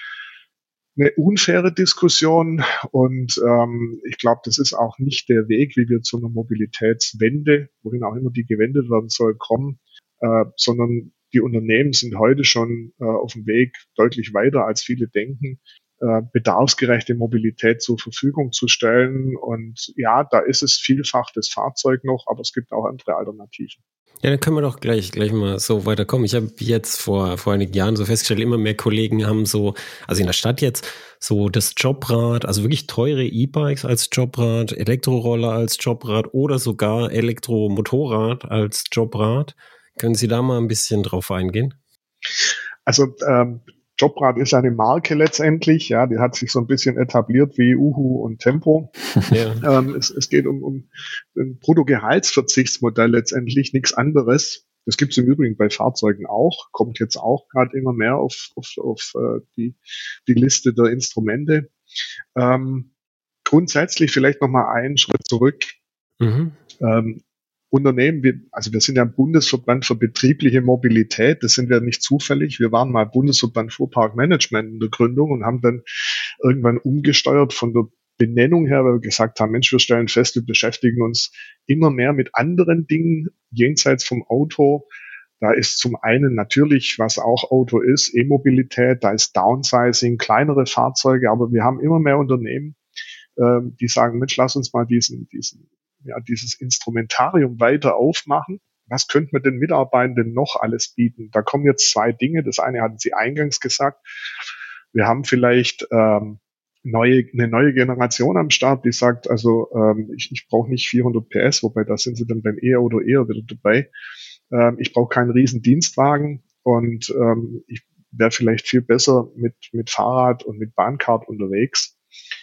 eine unfaire Diskussion. Und ähm, ich glaube, das ist auch nicht der Weg, wie wir zu einer Mobilitätswende, wohin auch immer die gewendet werden soll, kommen, äh, sondern die Unternehmen sind heute schon äh, auf dem Weg deutlich weiter, als viele denken, äh, bedarfsgerechte Mobilität zur Verfügung zu stellen. Und ja, da ist es vielfach das Fahrzeug noch, aber es gibt auch andere Alternativen. Ja, dann können wir doch gleich gleich mal so weiterkommen. Ich habe jetzt vor vor einigen Jahren so festgestellt, immer mehr Kollegen haben so, also in der Stadt jetzt, so das Jobrad, also wirklich teure E-Bikes als Jobrad, Elektroroller als Jobrad oder sogar Elektromotorrad als Jobrad. Können Sie da mal ein bisschen drauf eingehen? Also ähm, Jobrad ist eine Marke letztendlich, ja, die hat sich so ein bisschen etabliert wie Uhu und Tempo. Ja. Ähm, es, es geht um, um ein Bruttogehaltsverzichtsmodell letztendlich, nichts anderes. Das gibt es im Übrigen bei Fahrzeugen auch, kommt jetzt auch gerade immer mehr auf, auf, auf uh, die, die Liste der Instrumente. Ähm, grundsätzlich vielleicht nochmal einen Schritt zurück. Mhm. Ähm, Unternehmen, wir, also wir sind ja ein Bundesverband für betriebliche Mobilität, das sind wir nicht zufällig. Wir waren mal Bundesverband Fuhrparkmanagement in der Gründung und haben dann irgendwann umgesteuert von der Benennung her, weil wir gesagt haben, Mensch, wir stellen fest, wir beschäftigen uns immer mehr mit anderen Dingen jenseits vom Auto. Da ist zum einen natürlich, was auch Auto ist, E-Mobilität, da ist Downsizing, kleinere Fahrzeuge, aber wir haben immer mehr Unternehmen, äh, die sagen, Mensch, lass uns mal diesen, diesen ja, dieses Instrumentarium weiter aufmachen. Was könnte man den Mitarbeitenden noch alles bieten? Da kommen jetzt zwei Dinge. Das eine hatten Sie eingangs gesagt. Wir haben vielleicht ähm, neue, eine neue Generation am Start, die sagt, also ähm, ich, ich brauche nicht vierhundert P S, wobei da sind Sie dann beim E-Auto eher wieder dabei. Ähm, ich brauche keinen riesen Dienstwagen und ähm, ich wäre vielleicht viel besser mit, mit Fahrrad und mit Bahncard unterwegs.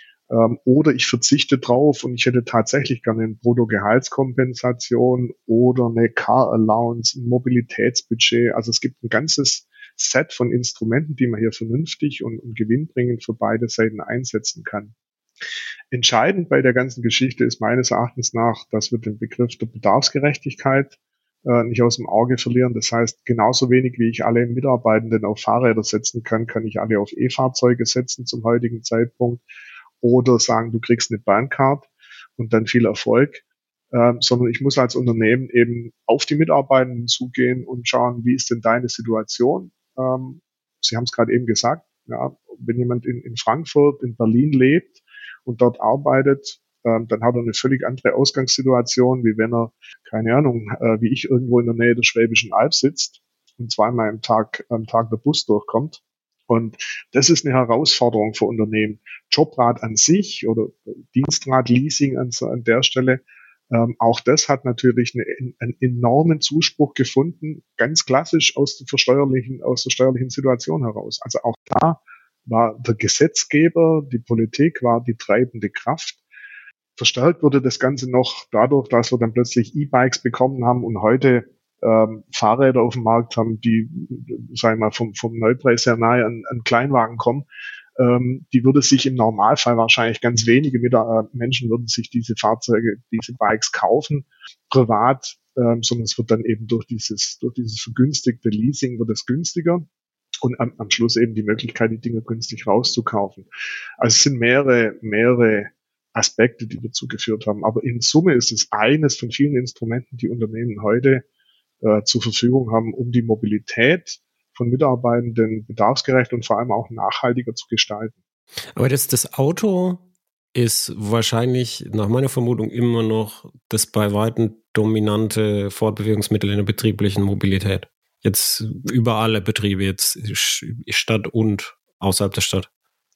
Oder ich verzichte drauf und ich hätte tatsächlich gerne eine Bruttogehaltskompensation oder eine Car Allowance, ein Mobilitätsbudget. Also es gibt ein ganzes Set von Instrumenten, die man hier vernünftig und, und gewinnbringend für beide Seiten einsetzen kann. Entscheidend bei der ganzen Geschichte ist meines Erachtens nach, dass wir den Begriff der Bedarfsgerechtigkeit äh, nicht aus dem Auge verlieren. Das heißt, genauso wenig wie ich alle Mitarbeitenden auf Fahrräder setzen kann, kann ich alle auf E-Fahrzeuge setzen zum heutigen Zeitpunkt. Oder sagen, du kriegst eine Bahncard und dann viel Erfolg, ähm, sondern ich muss als Unternehmen eben auf die Mitarbeitenden zugehen und schauen, wie ist denn deine Situation? Ähm, Sie haben es gerade eben gesagt, ja, wenn jemand in, in Frankfurt, in Berlin lebt und dort arbeitet, ähm, dann hat er eine völlig andere Ausgangssituation, wie wenn er, keine Ahnung, äh, wie ich irgendwo in der Nähe der Schwäbischen Alb sitzt und zweimal am Tag, am Tag der Bus durchkommt. Und das ist eine Herausforderung für Unternehmen. Jobrad an sich oder Dienstrad-Leasing an, an der Stelle, ähm, auch das hat natürlich eine, einen enormen Zuspruch gefunden, ganz klassisch aus der steuerlichen, aus der steuerlichen Situation heraus. Also auch da war der Gesetzgeber, die Politik war die treibende Kraft. Verstärkt wurde das Ganze noch dadurch, dass wir dann plötzlich E-Bikes bekommen haben und heute Ähm, Fahrräder auf dem Markt haben, die, sagen wir mal, vom, vom Neupreis her nahe an, an Kleinwagen kommen, ähm, die würde sich im Normalfall wahrscheinlich ganz wenige mit, äh, Menschen würden sich diese Fahrzeuge, diese Bikes kaufen, privat, ähm, sondern es wird dann eben durch dieses, durch dieses vergünstigte Leasing wird es günstiger und am, am Schluss eben die Möglichkeit, die Dinge günstig rauszukaufen. Also es sind mehrere, mehrere Aspekte, die dazu geführt haben. Aber in Summe ist es eines von vielen Instrumenten, die Unternehmen heute äh, zur Verfügung haben, um die Mobilität von Mitarbeitenden bedarfsgerecht und vor allem auch nachhaltiger zu gestalten. Aber das, das Auto ist wahrscheinlich nach meiner Vermutung immer noch das bei weitem dominante Fortbewegungsmittel in der betrieblichen Mobilität. Jetzt über alle Betriebe, jetzt Stadt und außerhalb der Stadt.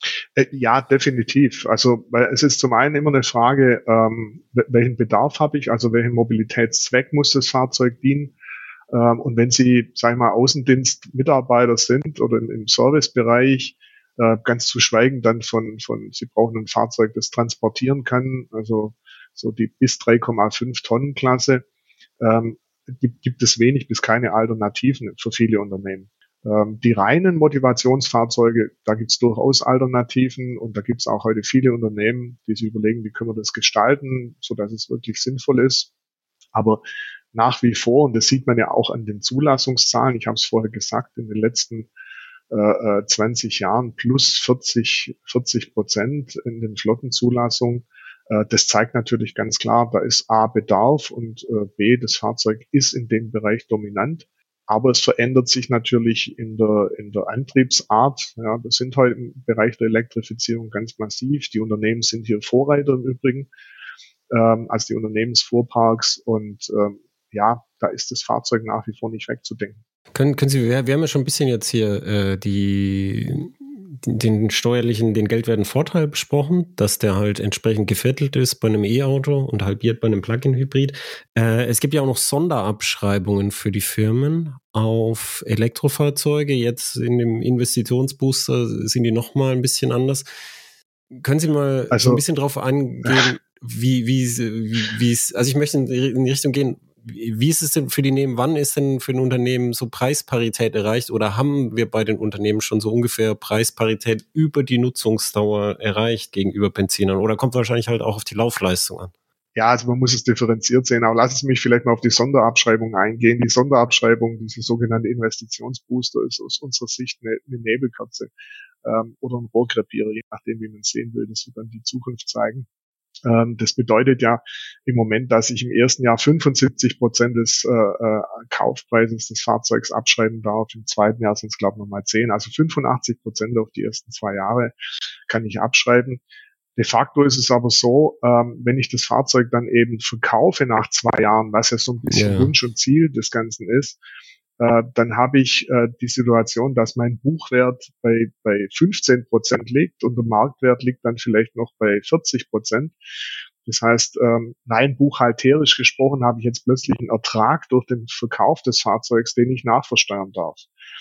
Ja, definitiv. Also, weil es ist zum einen immer eine Frage, ähm, welchen Bedarf habe ich, also welchen Mobilitätszweck muss das Fahrzeug dienen. Ähm, und wenn Sie, sagen wir mal, Außendienstmitarbeiter sind oder im, im Servicebereich, äh, ganz zu schweigen dann von, von, Sie brauchen ein Fahrzeug, das transportieren kann, also so die bis drei Komma fünf Tonnen Klasse, ähm, gibt, gibt es wenig bis keine Alternativen für viele Unternehmen. Ähm, die reinen Motivationsfahrzeuge, da gibt's durchaus Alternativen und da gibt's auch heute viele Unternehmen, die sich überlegen, wie können wir das gestalten, so dass es wirklich sinnvoll ist. Aber nach wie vor, und das sieht man ja auch an den Zulassungszahlen, ich habe es vorher gesagt, in den letzten äh, zwanzig Jahren plus vierzig Prozent in den Flottenzulassungen. Äh, das zeigt natürlich ganz klar, da ist A, Bedarf und äh, B, das Fahrzeug ist in dem Bereich dominant. Aber es verändert sich natürlich in der, in der Antriebsart. Ja, wir sind heute im Bereich der Elektrifizierung ganz massiv. Die Unternehmen sind hier Vorreiter im Übrigen, ähm, als die Unternehmensfuhrparks. Und ähm, ja, da ist das Fahrzeug nach wie vor nicht wegzudenken. Können, können Sie, wir, wir haben ja schon ein bisschen jetzt hier äh, die, den steuerlichen, den geldwerten Vorteil besprochen, dass der halt entsprechend geviertelt ist bei einem E-Auto und halbiert bei einem Plug-in-Hybrid. Äh, es gibt ja auch noch Sonderabschreibungen für die Firmen auf Elektrofahrzeuge. Jetzt in dem Investitionsbooster sind die nochmal ein bisschen anders. Können Sie mal also, so ein bisschen drauf eingehen, wie, wie, wie, wie es, also ich möchte in die Richtung gehen, wie ist es denn für die Unternehmen, wann ist denn für ein Unternehmen so Preisparität erreicht oder haben wir bei den Unternehmen schon so ungefähr Preisparität über die Nutzungsdauer erreicht gegenüber Benzinern oder kommt wahrscheinlich halt auch auf die Laufleistung an? Ja, also man muss es differenziert sehen, aber lassen Sie mich vielleicht mal auf die Sonderabschreibung eingehen. Die Sonderabschreibung, diese sogenannte Investitionsbooster, ist aus unserer Sicht eine, eine Nebelkerze ähm, oder ein Rohrkrepierer, je nachdem, wie man es sehen will. Das wird dann die Zukunft zeigen. Das bedeutet ja im Moment, dass ich im ersten Jahr fünfundsiebzig Prozent des äh, Kaufpreises des Fahrzeugs abschreiben darf. Im zweiten Jahr sind es, glaube ich, nochmal zehn. Also fünfundachtzig Prozent auf die ersten zwei Jahre kann ich abschreiben. De facto ist es aber so, ähm, wenn ich das Fahrzeug dann eben verkaufe nach zwei Jahren, was ja so ein bisschen ja. Wunsch und Ziel des Ganzen ist, äh, dann habe ich äh, die Situation, dass mein Buchwert bei bei fünfzehn Prozent liegt und der Marktwert liegt dann vielleicht noch bei vierzig Prozent. Das heißt, ähm, rein buchhalterisch gesprochen habe ich jetzt plötzlich einen Ertrag durch den Verkauf des Fahrzeugs, den ich nachversteuern darf.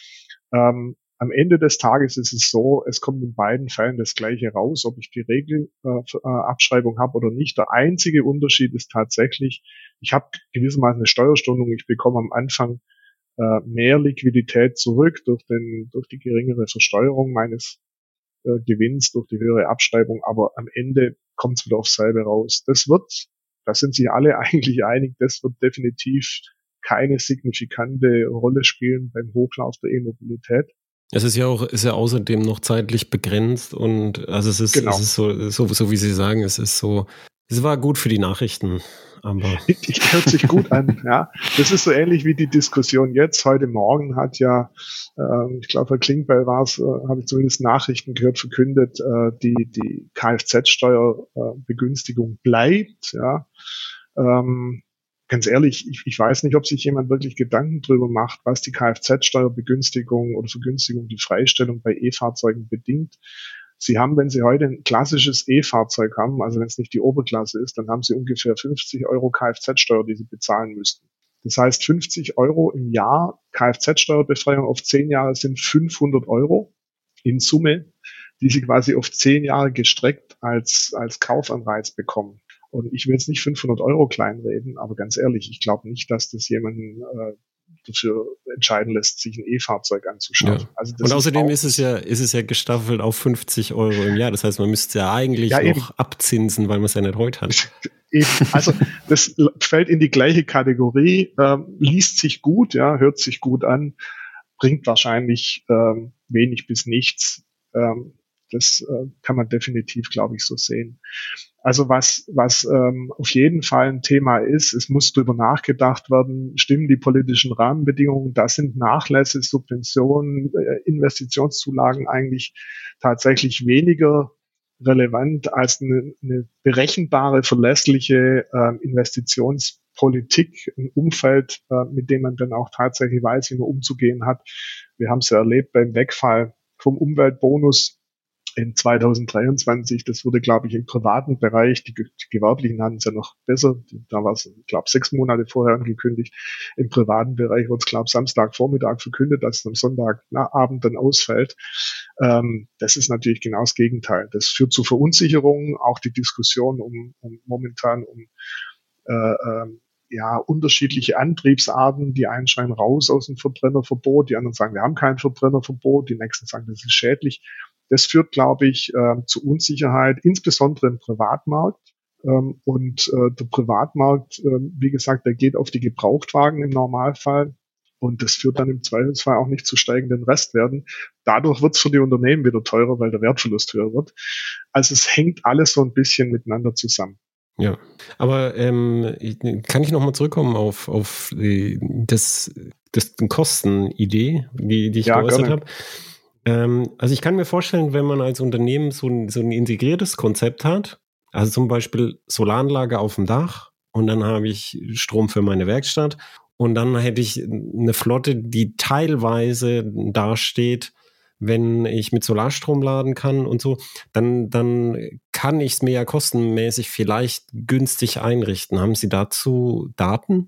Ähm, am Ende des Tages ist es so, es kommt in beiden Fällen das Gleiche raus, ob ich die Regelabschreibung äh, habe oder nicht. Der einzige Unterschied ist tatsächlich, ich habe gewissermaßen eine Steuerstundung, ich bekomme am Anfang äh, mehr Liquidität zurück durch den durch die geringere Versteuerung meines äh, Gewinns, durch die höhere Abschreibung, aber am Ende kommt es wieder aufs selbe raus. Das wird, da sind sich alle eigentlich einig, das wird definitiv keine signifikante Rolle spielen beim Hochlauf der E-Mobilität. Es ist ja auch, ist ja außerdem noch zeitlich begrenzt und also es ist, genau. es ist so, so, so wie Sie sagen, es ist so, es war gut für die Nachrichten. Aber ich, hört sich gut an, ja. Das ist so ähnlich wie die Diskussion jetzt. Heute Morgen hat ja, äh, ich glaube, Herr Klingbeil war es, äh, habe ich zumindest Nachrichten gehört, verkündet, äh, die die Kfz-Steuerbegünstigung äh, bleibt, ja. Ähm, ganz ehrlich, ich, ich weiß nicht, ob sich jemand wirklich Gedanken drüber macht, was die Kfz-Steuerbegünstigung oder Vergünstigung, die Freistellung bei E-Fahrzeugen bedingt. Sie haben, wenn Sie heute ein klassisches E-Fahrzeug haben, also wenn es nicht die Oberklasse ist, dann haben Sie ungefähr fünfzig Euro Kfz-Steuer, die Sie bezahlen müssten. Das heißt, fünfzig Euro im Jahr Kfz-Steuerbefreiung auf zehn Jahre sind fünfhundert Euro in Summe, die Sie quasi auf zehn Jahre gestreckt als, als Kaufanreiz bekommen. Und ich will jetzt nicht fünfhundert Euro kleinreden, aber ganz ehrlich, ich glaube nicht, dass das jemanden äh, dafür entscheiden lässt, sich ein E-Fahrzeug anzuschaffen. Ja. Also das und außerdem ist, ist es ja, ist es ja gestaffelt auf fünfzig Euro im Jahr. Das heißt, man müsste ja eigentlich ja, noch eben. abzinsen, weil man es ja nicht heute hat. Eben. Also das fällt in die gleiche Kategorie, ähm, liest sich gut, ja, hört sich gut an, bringt wahrscheinlich ähm, wenig bis nichts. Ähm, das äh, kann man definitiv, glaube ich, so sehen. Also was was ähm, auf jeden Fall ein Thema ist, es muss darüber nachgedacht werden, stimmen die politischen Rahmenbedingungen, da sind Nachlässe, Subventionen, äh, Investitionszulagen eigentlich tatsächlich weniger relevant als eine, eine berechenbare, verlässliche äh, Investitionspolitik, ein Umfeld, äh, mit dem man dann auch tatsächlich weiß, wie man umzugehen hat. Wir haben es ja erlebt beim Wegfall vom Umweltbonus in zweitausenddreiundzwanzig, das wurde, glaube ich, im privaten Bereich, die, die Gewerblichen hatten es ja noch besser, da war es, ich glaube, sechs Monate vorher angekündigt. Im privaten Bereich wurde es, glaube ich, Samstagvormittag verkündet, dass es am Sonntagabend dann ausfällt. Ähm, das ist natürlich genau das Gegenteil. Das führt zu Verunsicherungen, auch die Diskussion um, um momentan um äh, ähm, ja, unterschiedliche Antriebsarten. Die einen schreien raus aus dem Verbrennerverbot, die anderen sagen, wir haben kein Verbrennerverbot, die nächsten sagen, das ist schädlich. Das führt, glaube ich, äh, zu Unsicherheit, insbesondere im Privatmarkt. Ähm, und äh, der Privatmarkt, äh, wie gesagt, der geht auf die Gebrauchtwagen im Normalfall. Und das führt dann im Zweifelsfall auch nicht zu steigenden Restwerten. Dadurch wird es für die Unternehmen wieder teurer, weil der Wertverlust höher wird. Also es hängt alles so ein bisschen miteinander zusammen. Ja, aber ähm, kann ich nochmal zurückkommen auf, auf die, das, das Kostenidee, die, die ich ja, geäußert habe? Ähm, also ich kann mir vorstellen, wenn man als Unternehmen so ein, so ein integriertes Konzept hat, also zum Beispiel Solaranlage auf dem Dach und dann habe ich Strom für meine Werkstatt und dann hätte ich eine Flotte, die teilweise dasteht, wenn ich mit Solarstrom laden kann und so, dann, dann kann ich es mir ja kostenmäßig vielleicht günstig einrichten. Haben Sie dazu Daten?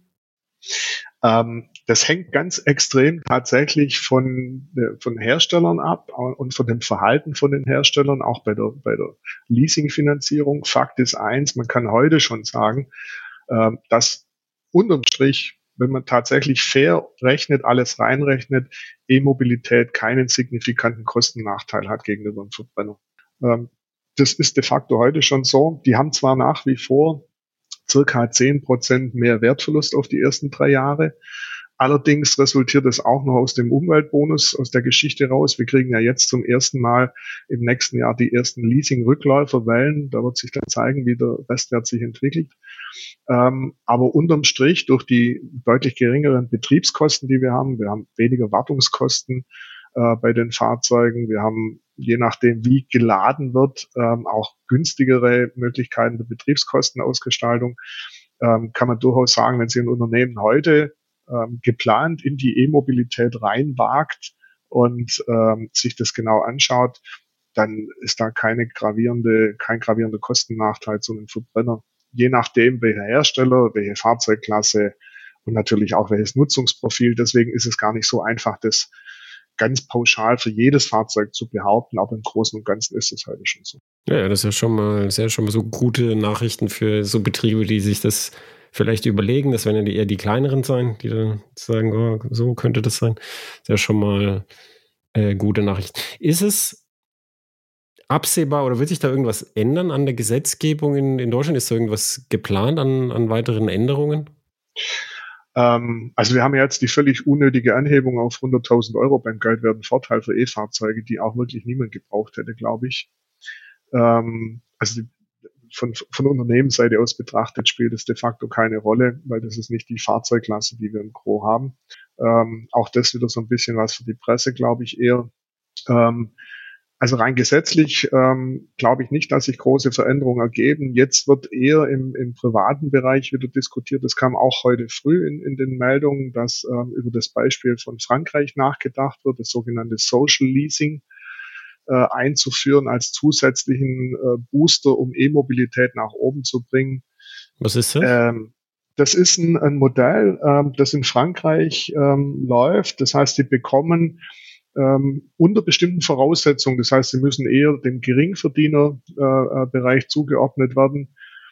Ähm, das hängt ganz extrem tatsächlich von, von Herstellern ab und von dem Verhalten von den Herstellern, auch bei der, bei der Leasingfinanzierung. Fakt ist eins, man kann heute schon sagen, äh, dass unterm Strich, wenn man tatsächlich fair rechnet, alles reinrechnet, E-Mobilität keinen signifikanten Kostennachteil hat gegenüber dem Verbrenner. Ähm, das ist de facto heute schon so. Die haben zwar nach wie vor circa zehn Prozent mehr Wertverlust auf die ersten drei Jahre. Allerdings resultiert es auch noch aus dem Umweltbonus, aus der Geschichte raus. Wir kriegen ja jetzt zum ersten Mal im nächsten Jahr die ersten Leasing-Rückläuferwellen. Da wird sich dann zeigen, wie der Restwert sich entwickelt. Ähm, aber unterm Strich, durch die deutlich geringeren Betriebskosten, die wir haben, wir haben weniger Wartungskosten äh, bei den Fahrzeugen, wir haben, je nachdem wie geladen wird, ähm, auch günstigere Möglichkeiten der Betriebskostenausgestaltung, ähm, kann man durchaus sagen, wenn Sie ein Unternehmen heute ähm, geplant in die E-Mobilität reinwagt und ähm, sich das genau anschaut, dann ist da keine gravierende, kein gravierender Kostennachteil zu einem Verbrenner. Je nachdem, welcher Hersteller, welche Fahrzeugklasse und natürlich auch welches Nutzungsprofil. Deswegen ist es gar nicht so einfach, das ganz pauschal für jedes Fahrzeug zu behaupten, aber im Großen und Ganzen ist es heute schon so. Ja, das ist ja schon mal, sehr schon mal so gute Nachrichten für so Betriebe, die sich das vielleicht überlegen. Das werden ja eher die kleineren sein, die dann sagen, oh, so könnte das sein. Das ist ja schon mal äh, gute Nachrichten. Ist es absehbar oder wird sich da irgendwas ändern an der Gesetzgebung in, in Deutschland? Ist da irgendwas geplant an, an weiteren Änderungen? Ähm, also wir haben ja jetzt die völlig unnötige Anhebung auf hunderttausend Euro beim Geldwertenvorteil für E-Fahrzeuge, die auch wirklich niemand gebraucht hätte, glaube ich. Ähm, also die, von, von Unternehmensseite aus betrachtet spielt es de facto keine Rolle, weil das ist nicht die Fahrzeugklasse, die wir im Gros haben. Ähm, auch das wieder so ein bisschen was für die Presse, glaube ich eher. Ähm, Also rein gesetzlich ähm, glaube ich nicht, dass sich große Veränderungen ergeben. Jetzt wird eher im, im privaten Bereich wieder diskutiert. Das kam auch heute früh in, in den Meldungen, dass ähm, über das Beispiel von Frankreich nachgedacht wird, das sogenannte Social Leasing äh, einzuführen als zusätzlichen äh, Booster, um E-Mobilität nach oben zu bringen. Was ist das? Ähm, das ist ein, ein Modell, ähm, das in Frankreich ähm, läuft. Das heißt, die bekommen Ähm, unter bestimmten Voraussetzungen, das heißt, sie müssen eher dem Geringverdienerbereich äh, zugeordnet werden.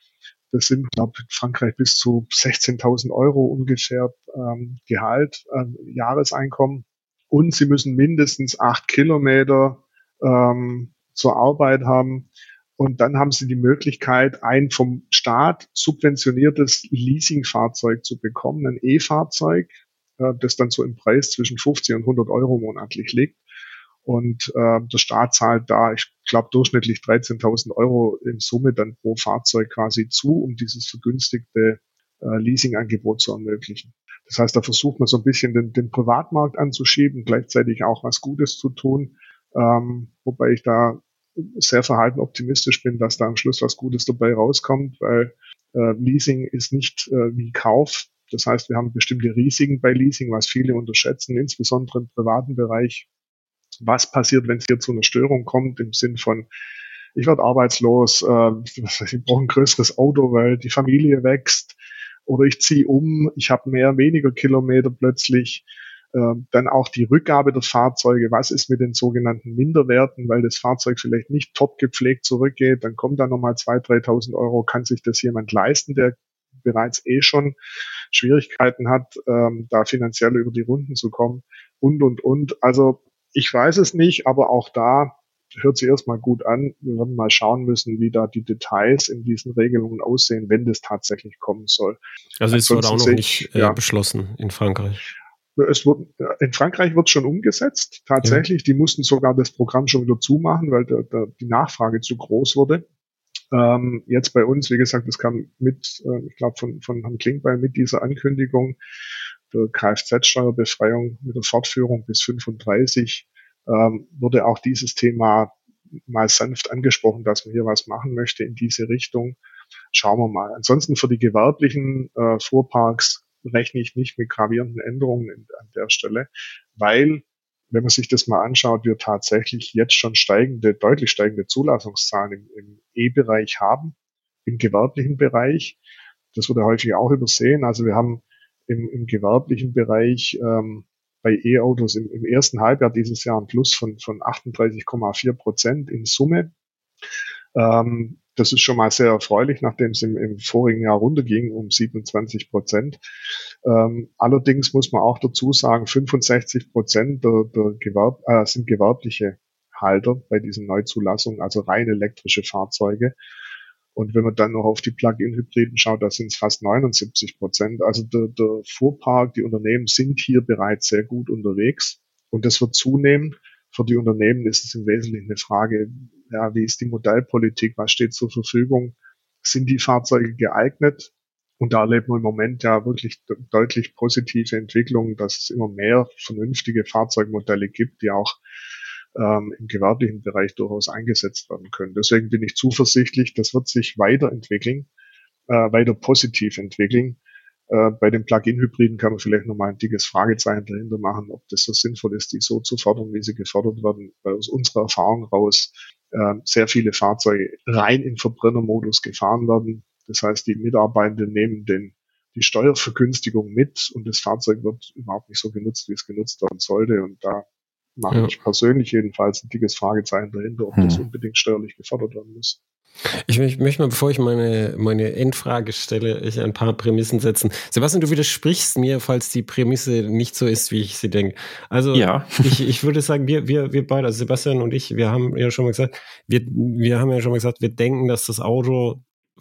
Das sind, glaube ich, in Frankreich bis zu sechzehntausend Euro ungefähr ähm, Gehalt, äh, Jahreseinkommen. Und sie müssen mindestens acht Kilometer ähm, zur Arbeit haben. Und dann haben sie die Möglichkeit, ein vom Staat subventioniertes Leasingfahrzeug zu bekommen, ein E-Fahrzeug, das dann so im Preis zwischen fünfzig und hundert Euro monatlich liegt. Und äh, der Staat zahlt da, ich glaube, durchschnittlich dreizehntausend Euro in Summe dann pro Fahrzeug quasi zu, um dieses vergünstigte äh, Leasingangebot zu ermöglichen. Das heißt, da versucht man so ein bisschen den, den Privatmarkt anzuschieben, gleichzeitig auch was Gutes zu tun, ähm, wobei ich da sehr verhalten optimistisch bin, dass da am Schluss was Gutes dabei rauskommt, weil äh, Leasing ist nicht äh, wie Kauf. Das heißt, wir haben bestimmte Risiken bei Leasing, was viele unterschätzen, insbesondere im privaten Bereich. Was passiert, wenn es hier zu einer Störung kommt, im Sinn von, ich werde arbeitslos, äh, ich brauche ein größeres Auto, weil die Familie wächst, oder ich ziehe um, ich habe mehr, weniger Kilometer plötzlich. Äh, dann auch die Rückgabe der Fahrzeuge, was ist mit den sogenannten Minderwerten, weil das Fahrzeug vielleicht nicht top gepflegt zurückgeht, dann kommt da nochmal zweitausend, dreitausend Euro, kann sich das jemand leisten, der bereits eh schon Schwierigkeiten hat, ähm, da finanziell über die Runden zu kommen und, und, und. Also ich weiß es nicht, aber auch da hört sich erstmal gut an. Wir werden mal schauen müssen, wie da die Details in diesen Regelungen aussehen, wenn das tatsächlich kommen soll. Also es wurde auch noch nicht äh, ja, beschlossen in Frankreich. Es wird, in Frankreich wird schon umgesetzt, tatsächlich. Ja. Die mussten sogar das Programm schon wieder zumachen, weil der, der, die Nachfrage zu groß wurde. Ähm, jetzt bei uns, wie gesagt, das kam mit, äh, ich glaube, von, von Herrn Klingbeil mit dieser Ankündigung der Kfz-Steuerbefreiung mit der Fortführung bis fünfunddreißig, ähm, wurde auch dieses Thema mal sanft angesprochen, dass man hier was machen möchte in diese Richtung. Schauen wir mal. Ansonsten für die gewerblichen äh, Fuhrparks rechne ich nicht mit gravierenden Änderungen in, an der Stelle, weil, wenn man sich das mal anschaut, wir tatsächlich jetzt schon steigende, deutlich steigende Zulassungszahlen im, im E-Bereich haben, im gewerblichen Bereich. Das wurde häufig auch übersehen. Also wir haben im, im gewerblichen Bereich ähm, bei E-Autos im, im ersten Halbjahr dieses Jahr ein Plus von, von achtunddreißig Komma vier Prozent in Summe. Ähm, Das ist schon mal sehr erfreulich, nachdem es im, im vorigen Jahr runterging um siebenundzwanzig Prozent. Ähm, allerdings muss man auch dazu sagen, fünfundsechzig Prozent der, der Gewerb, äh, sind gewerbliche Halter bei diesen Neuzulassungen, also rein elektrische Fahrzeuge. Und wenn man dann noch auf die Plug-in-Hybriden schaut, da sind es fast neunundsiebzig Prozent. Also der, der Fuhrpark, die Unternehmen sind hier bereits sehr gut unterwegs. Und das wird zunehmen. Für die Unternehmen ist es im Wesentlichen eine Frage, ja, wie ist die Modellpolitik, was steht zur Verfügung, sind die Fahrzeuge geeignet? Und da erleben wir im Moment ja wirklich deutlich positive Entwicklungen, dass es immer mehr vernünftige Fahrzeugmodelle gibt, die auch ähm, im gewerblichen Bereich durchaus eingesetzt werden können. Deswegen bin ich zuversichtlich, das wird sich weiterentwickeln, äh, weiter positiv entwickeln. Äh, bei den Plug-in-Hybriden kann man vielleicht nochmal ein dickes Fragezeichen dahinter machen, ob das so sinnvoll ist, die so zu fördern, wie sie gefördert werden, weil aus unserer Erfahrung raus äh, sehr viele Fahrzeuge rein in Verbrennermodus gefahren werden. Das heißt, die Mitarbeitenden nehmen den, die Steuervergünstigung mit und das Fahrzeug wird überhaupt nicht so genutzt, wie es genutzt werden sollte. Und da mache ja. ich persönlich jedenfalls ein dickes Fragezeichen dahinter, ob hm. das unbedingt steuerlich gefördert werden muss. Ich möchte mal, bevor ich meine, meine Endfrage stelle, ich ein paar Prämissen setzen. Sebastian, du widersprichst mir, falls die Prämisse nicht so ist, wie ich sie denke. Also ja. ich, ich würde sagen, wir, wir, wir beide, also Sebastian und ich, wir haben ja schon mal gesagt, wir, wir haben ja schon mal gesagt, wir denken, dass das Auto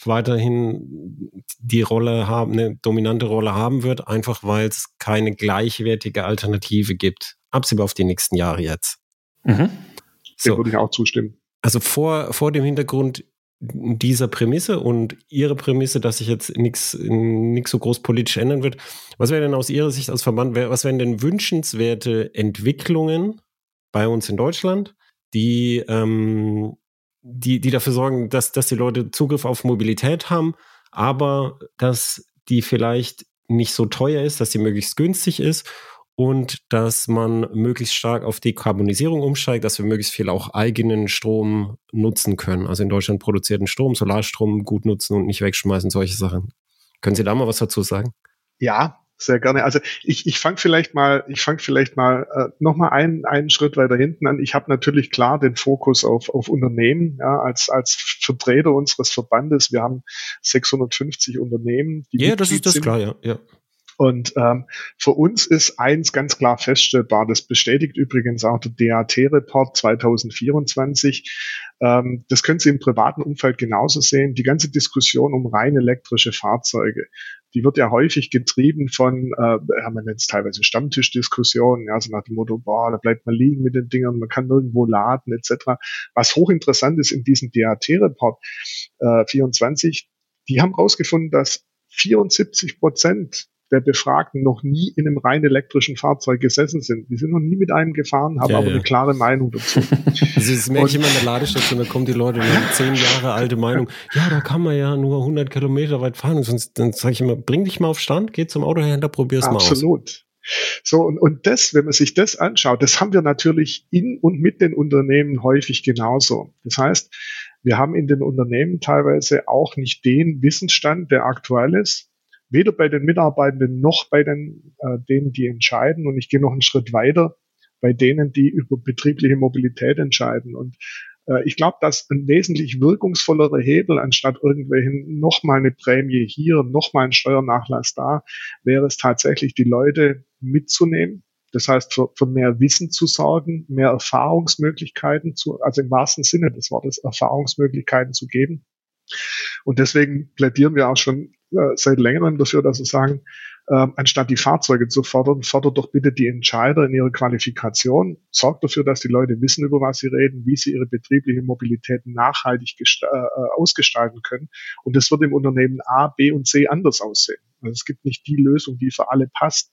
weiterhin die Rolle haben, eine dominante Rolle haben wird, einfach weil es keine gleichwertige Alternative gibt. Absehbar auf die nächsten Jahre jetzt. Mhm. So. Dem würde ich auch zustimmen. Also vor, vor dem Hintergrund dieser Prämisse und Ihre Prämisse, dass sich jetzt nichts nichts so groß politisch ändern wird. Was wäre denn aus Ihrer Sicht als Verband, was wären denn wünschenswerte Entwicklungen bei uns in Deutschland, die, ähm, die, die dafür sorgen, dass, dass die Leute Zugriff auf Mobilität haben, aber dass die vielleicht nicht so teuer ist, dass sie möglichst günstig ist und dass man möglichst stark auf Dekarbonisierung umsteigt, dass wir möglichst viel auch eigenen Strom nutzen können. Also in Deutschland produzierten Strom, Solarstrom gut nutzen und nicht wegschmeißen, solche Sachen. Können Sie da mal was dazu sagen? Ja, sehr gerne. Also ich, ich fange vielleicht mal, ich fange vielleicht mal äh, noch mal einen, einen Schritt weiter hinten an. Ich habe natürlich klar den Fokus auf, auf Unternehmen, ja, als, als Vertreter unseres Verbandes. Wir haben sechshundertfünfzig Unternehmen. Die ja, das ist das sind. Klar, ja. ja. Und ähm, für uns ist eins ganz klar feststellbar, das bestätigt übrigens auch der D A T-Report zwanzig vierundzwanzig. Ähm, das können Sie im privaten Umfeld genauso sehen. Die ganze Diskussion um rein elektrische Fahrzeuge, die wird ja häufig getrieben von, äh, man nennt es teilweise Stammtischdiskussionen, ja, so nach dem Motto, boah, da bleibt man liegen mit den Dingern, man kann nirgendwo laden et cetera. Was hochinteressant ist in diesem D A T-Report äh, vierundzwanzig, die haben rausgefunden, dass vierundsiebzig Prozent der Befragten noch nie in einem rein elektrischen Fahrzeug gesessen sind. Die sind noch nie mit einem gefahren, haben ja, aber ja. eine klare Meinung dazu. Das merke ich immer in der Ladestation, da kommen die Leute mit einer zehn Jahre alte Meinung. Ja, da kann man ja nur hundert Kilometer weit fahren. Und sonst, dann sage ich immer, bring dich mal auf Stand, geh zum Autohändler, probier's mal aus. Absolut. So, und, und das, wenn man sich das anschaut, das haben wir natürlich in und mit den Unternehmen häufig genauso. Das heißt, wir haben in den Unternehmen teilweise auch nicht den Wissensstand, der aktuell ist, weder bei den Mitarbeitenden noch bei den äh, denen, die entscheiden. Und ich gehe noch einen Schritt weiter, bei denen, die über betriebliche Mobilität entscheiden. Und Äh, ich glaube, dass ein wesentlich wirkungsvollerer Hebel, anstatt irgendwelchen nochmal eine Prämie hier, nochmal ein Steuernachlass da, wäre es tatsächlich, die Leute mitzunehmen. Das heißt, für, für mehr Wissen zu sorgen, mehr Erfahrungsmöglichkeiten zu, also im wahrsten Sinne des Wortes, Erfahrungsmöglichkeiten zu geben. Und deswegen plädieren wir auch schon äh, seit längerem dafür, dass wir sagen, äh, anstatt die Fahrzeuge zu fördern, fördert doch bitte die Entscheider in ihrer Qualifikation, sorgt dafür, dass die Leute wissen, über was sie reden, wie sie ihre betriebliche Mobilität nachhaltig gesta- äh, ausgestalten können. Und das wird im Unternehmen A, B und C anders aussehen. Also es gibt nicht die Lösung, die für alle passt.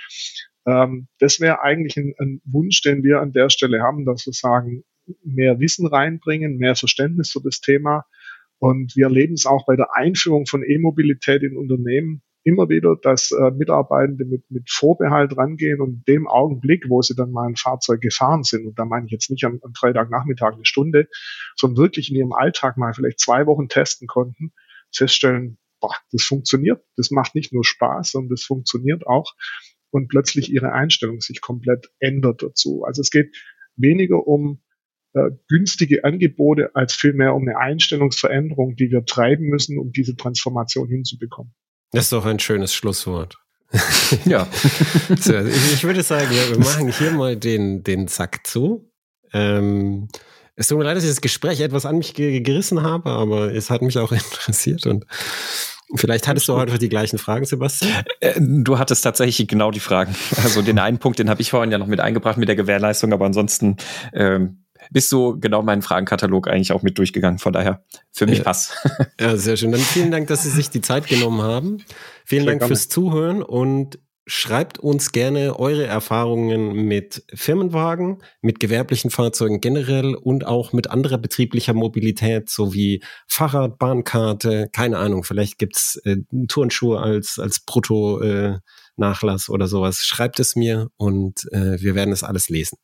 Ähm, das wäre eigentlich ein, ein Wunsch, den wir an der Stelle haben, dass wir sagen, mehr Wissen reinbringen, mehr Verständnis für das Thema. Und wir erleben es auch bei der Einführung von E-Mobilität in Unternehmen immer wieder, dass äh, Mitarbeitende mit, mit Vorbehalt rangehen und in dem Augenblick, wo sie dann mal ein Fahrzeug gefahren sind, und da meine ich jetzt nicht am, am Freitagnachmittag eine Stunde, sondern wirklich in ihrem Alltag mal vielleicht zwei Wochen testen konnten, feststellen, boah, das funktioniert, das macht nicht nur Spaß, sondern das funktioniert auch, und plötzlich ihre Einstellung sich komplett ändert dazu. Also es geht weniger um äh, günstige Angebote als vielmehr um eine Einstellungsveränderung, die wir treiben müssen, um diese Transformation hinzubekommen. Das ist doch ein schönes Schlusswort. Ja. So, ich, ich würde sagen, ja, wir machen hier mal den, den Sack zu. Ähm, es tut mir leid, dass ich das Gespräch etwas an mich ge- gerissen habe, aber es hat mich auch interessiert, und vielleicht hattest du heute die gleichen Fragen, Sebastian? Du hattest tatsächlich genau die Fragen. Also den einen Punkt, den habe ich vorhin ja noch mit eingebracht mit der Gewährleistung, aber ansonsten ähm, bist du genau meinen Fragenkatalog eigentlich auch mit durchgegangen. Von daher, für mich ja. passt. Ja, sehr schön. Dann vielen Dank, dass Sie sich die Zeit genommen haben. Vielen sehr Dank gerne. Fürs Zuhören, und schreibt uns gerne eure Erfahrungen mit Firmenwagen, mit gewerblichen Fahrzeugen generell und auch mit anderer betrieblicher Mobilität, sowie Fahrrad, Bahnkarte, keine Ahnung, vielleicht gibt's äh, Turnschuhe als als Brutto-Nachlass äh, oder sowas. Schreibt es mir, und äh, wir werden es alles lesen.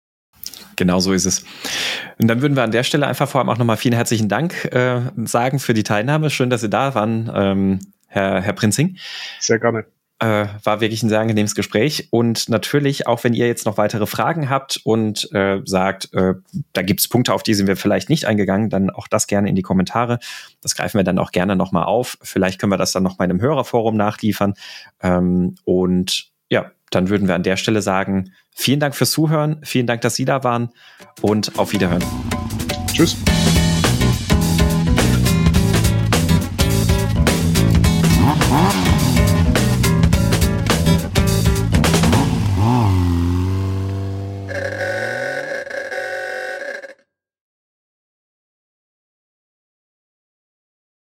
Genau so ist es. Und dann würden wir an der Stelle einfach vor allem auch nochmal vielen herzlichen Dank äh, sagen für die Teilnahme. Schön, dass Sie da waren, ähm, Herr, Herr Prinzing. Sehr gerne. Äh, war wirklich ein sehr angenehmes Gespräch, und natürlich, auch wenn ihr jetzt noch weitere Fragen habt und äh, sagt, äh, da gibt es Punkte, auf die sind wir vielleicht nicht eingegangen, dann auch das gerne in die Kommentare. Das greifen wir dann auch gerne nochmal auf. Vielleicht können wir das dann nochmal in einem Hörerforum nachliefern. Ähm, und ja, dann würden wir an der Stelle sagen, vielen Dank fürs Zuhören, vielen Dank, dass Sie da waren, und auf Wiederhören. Tschüss.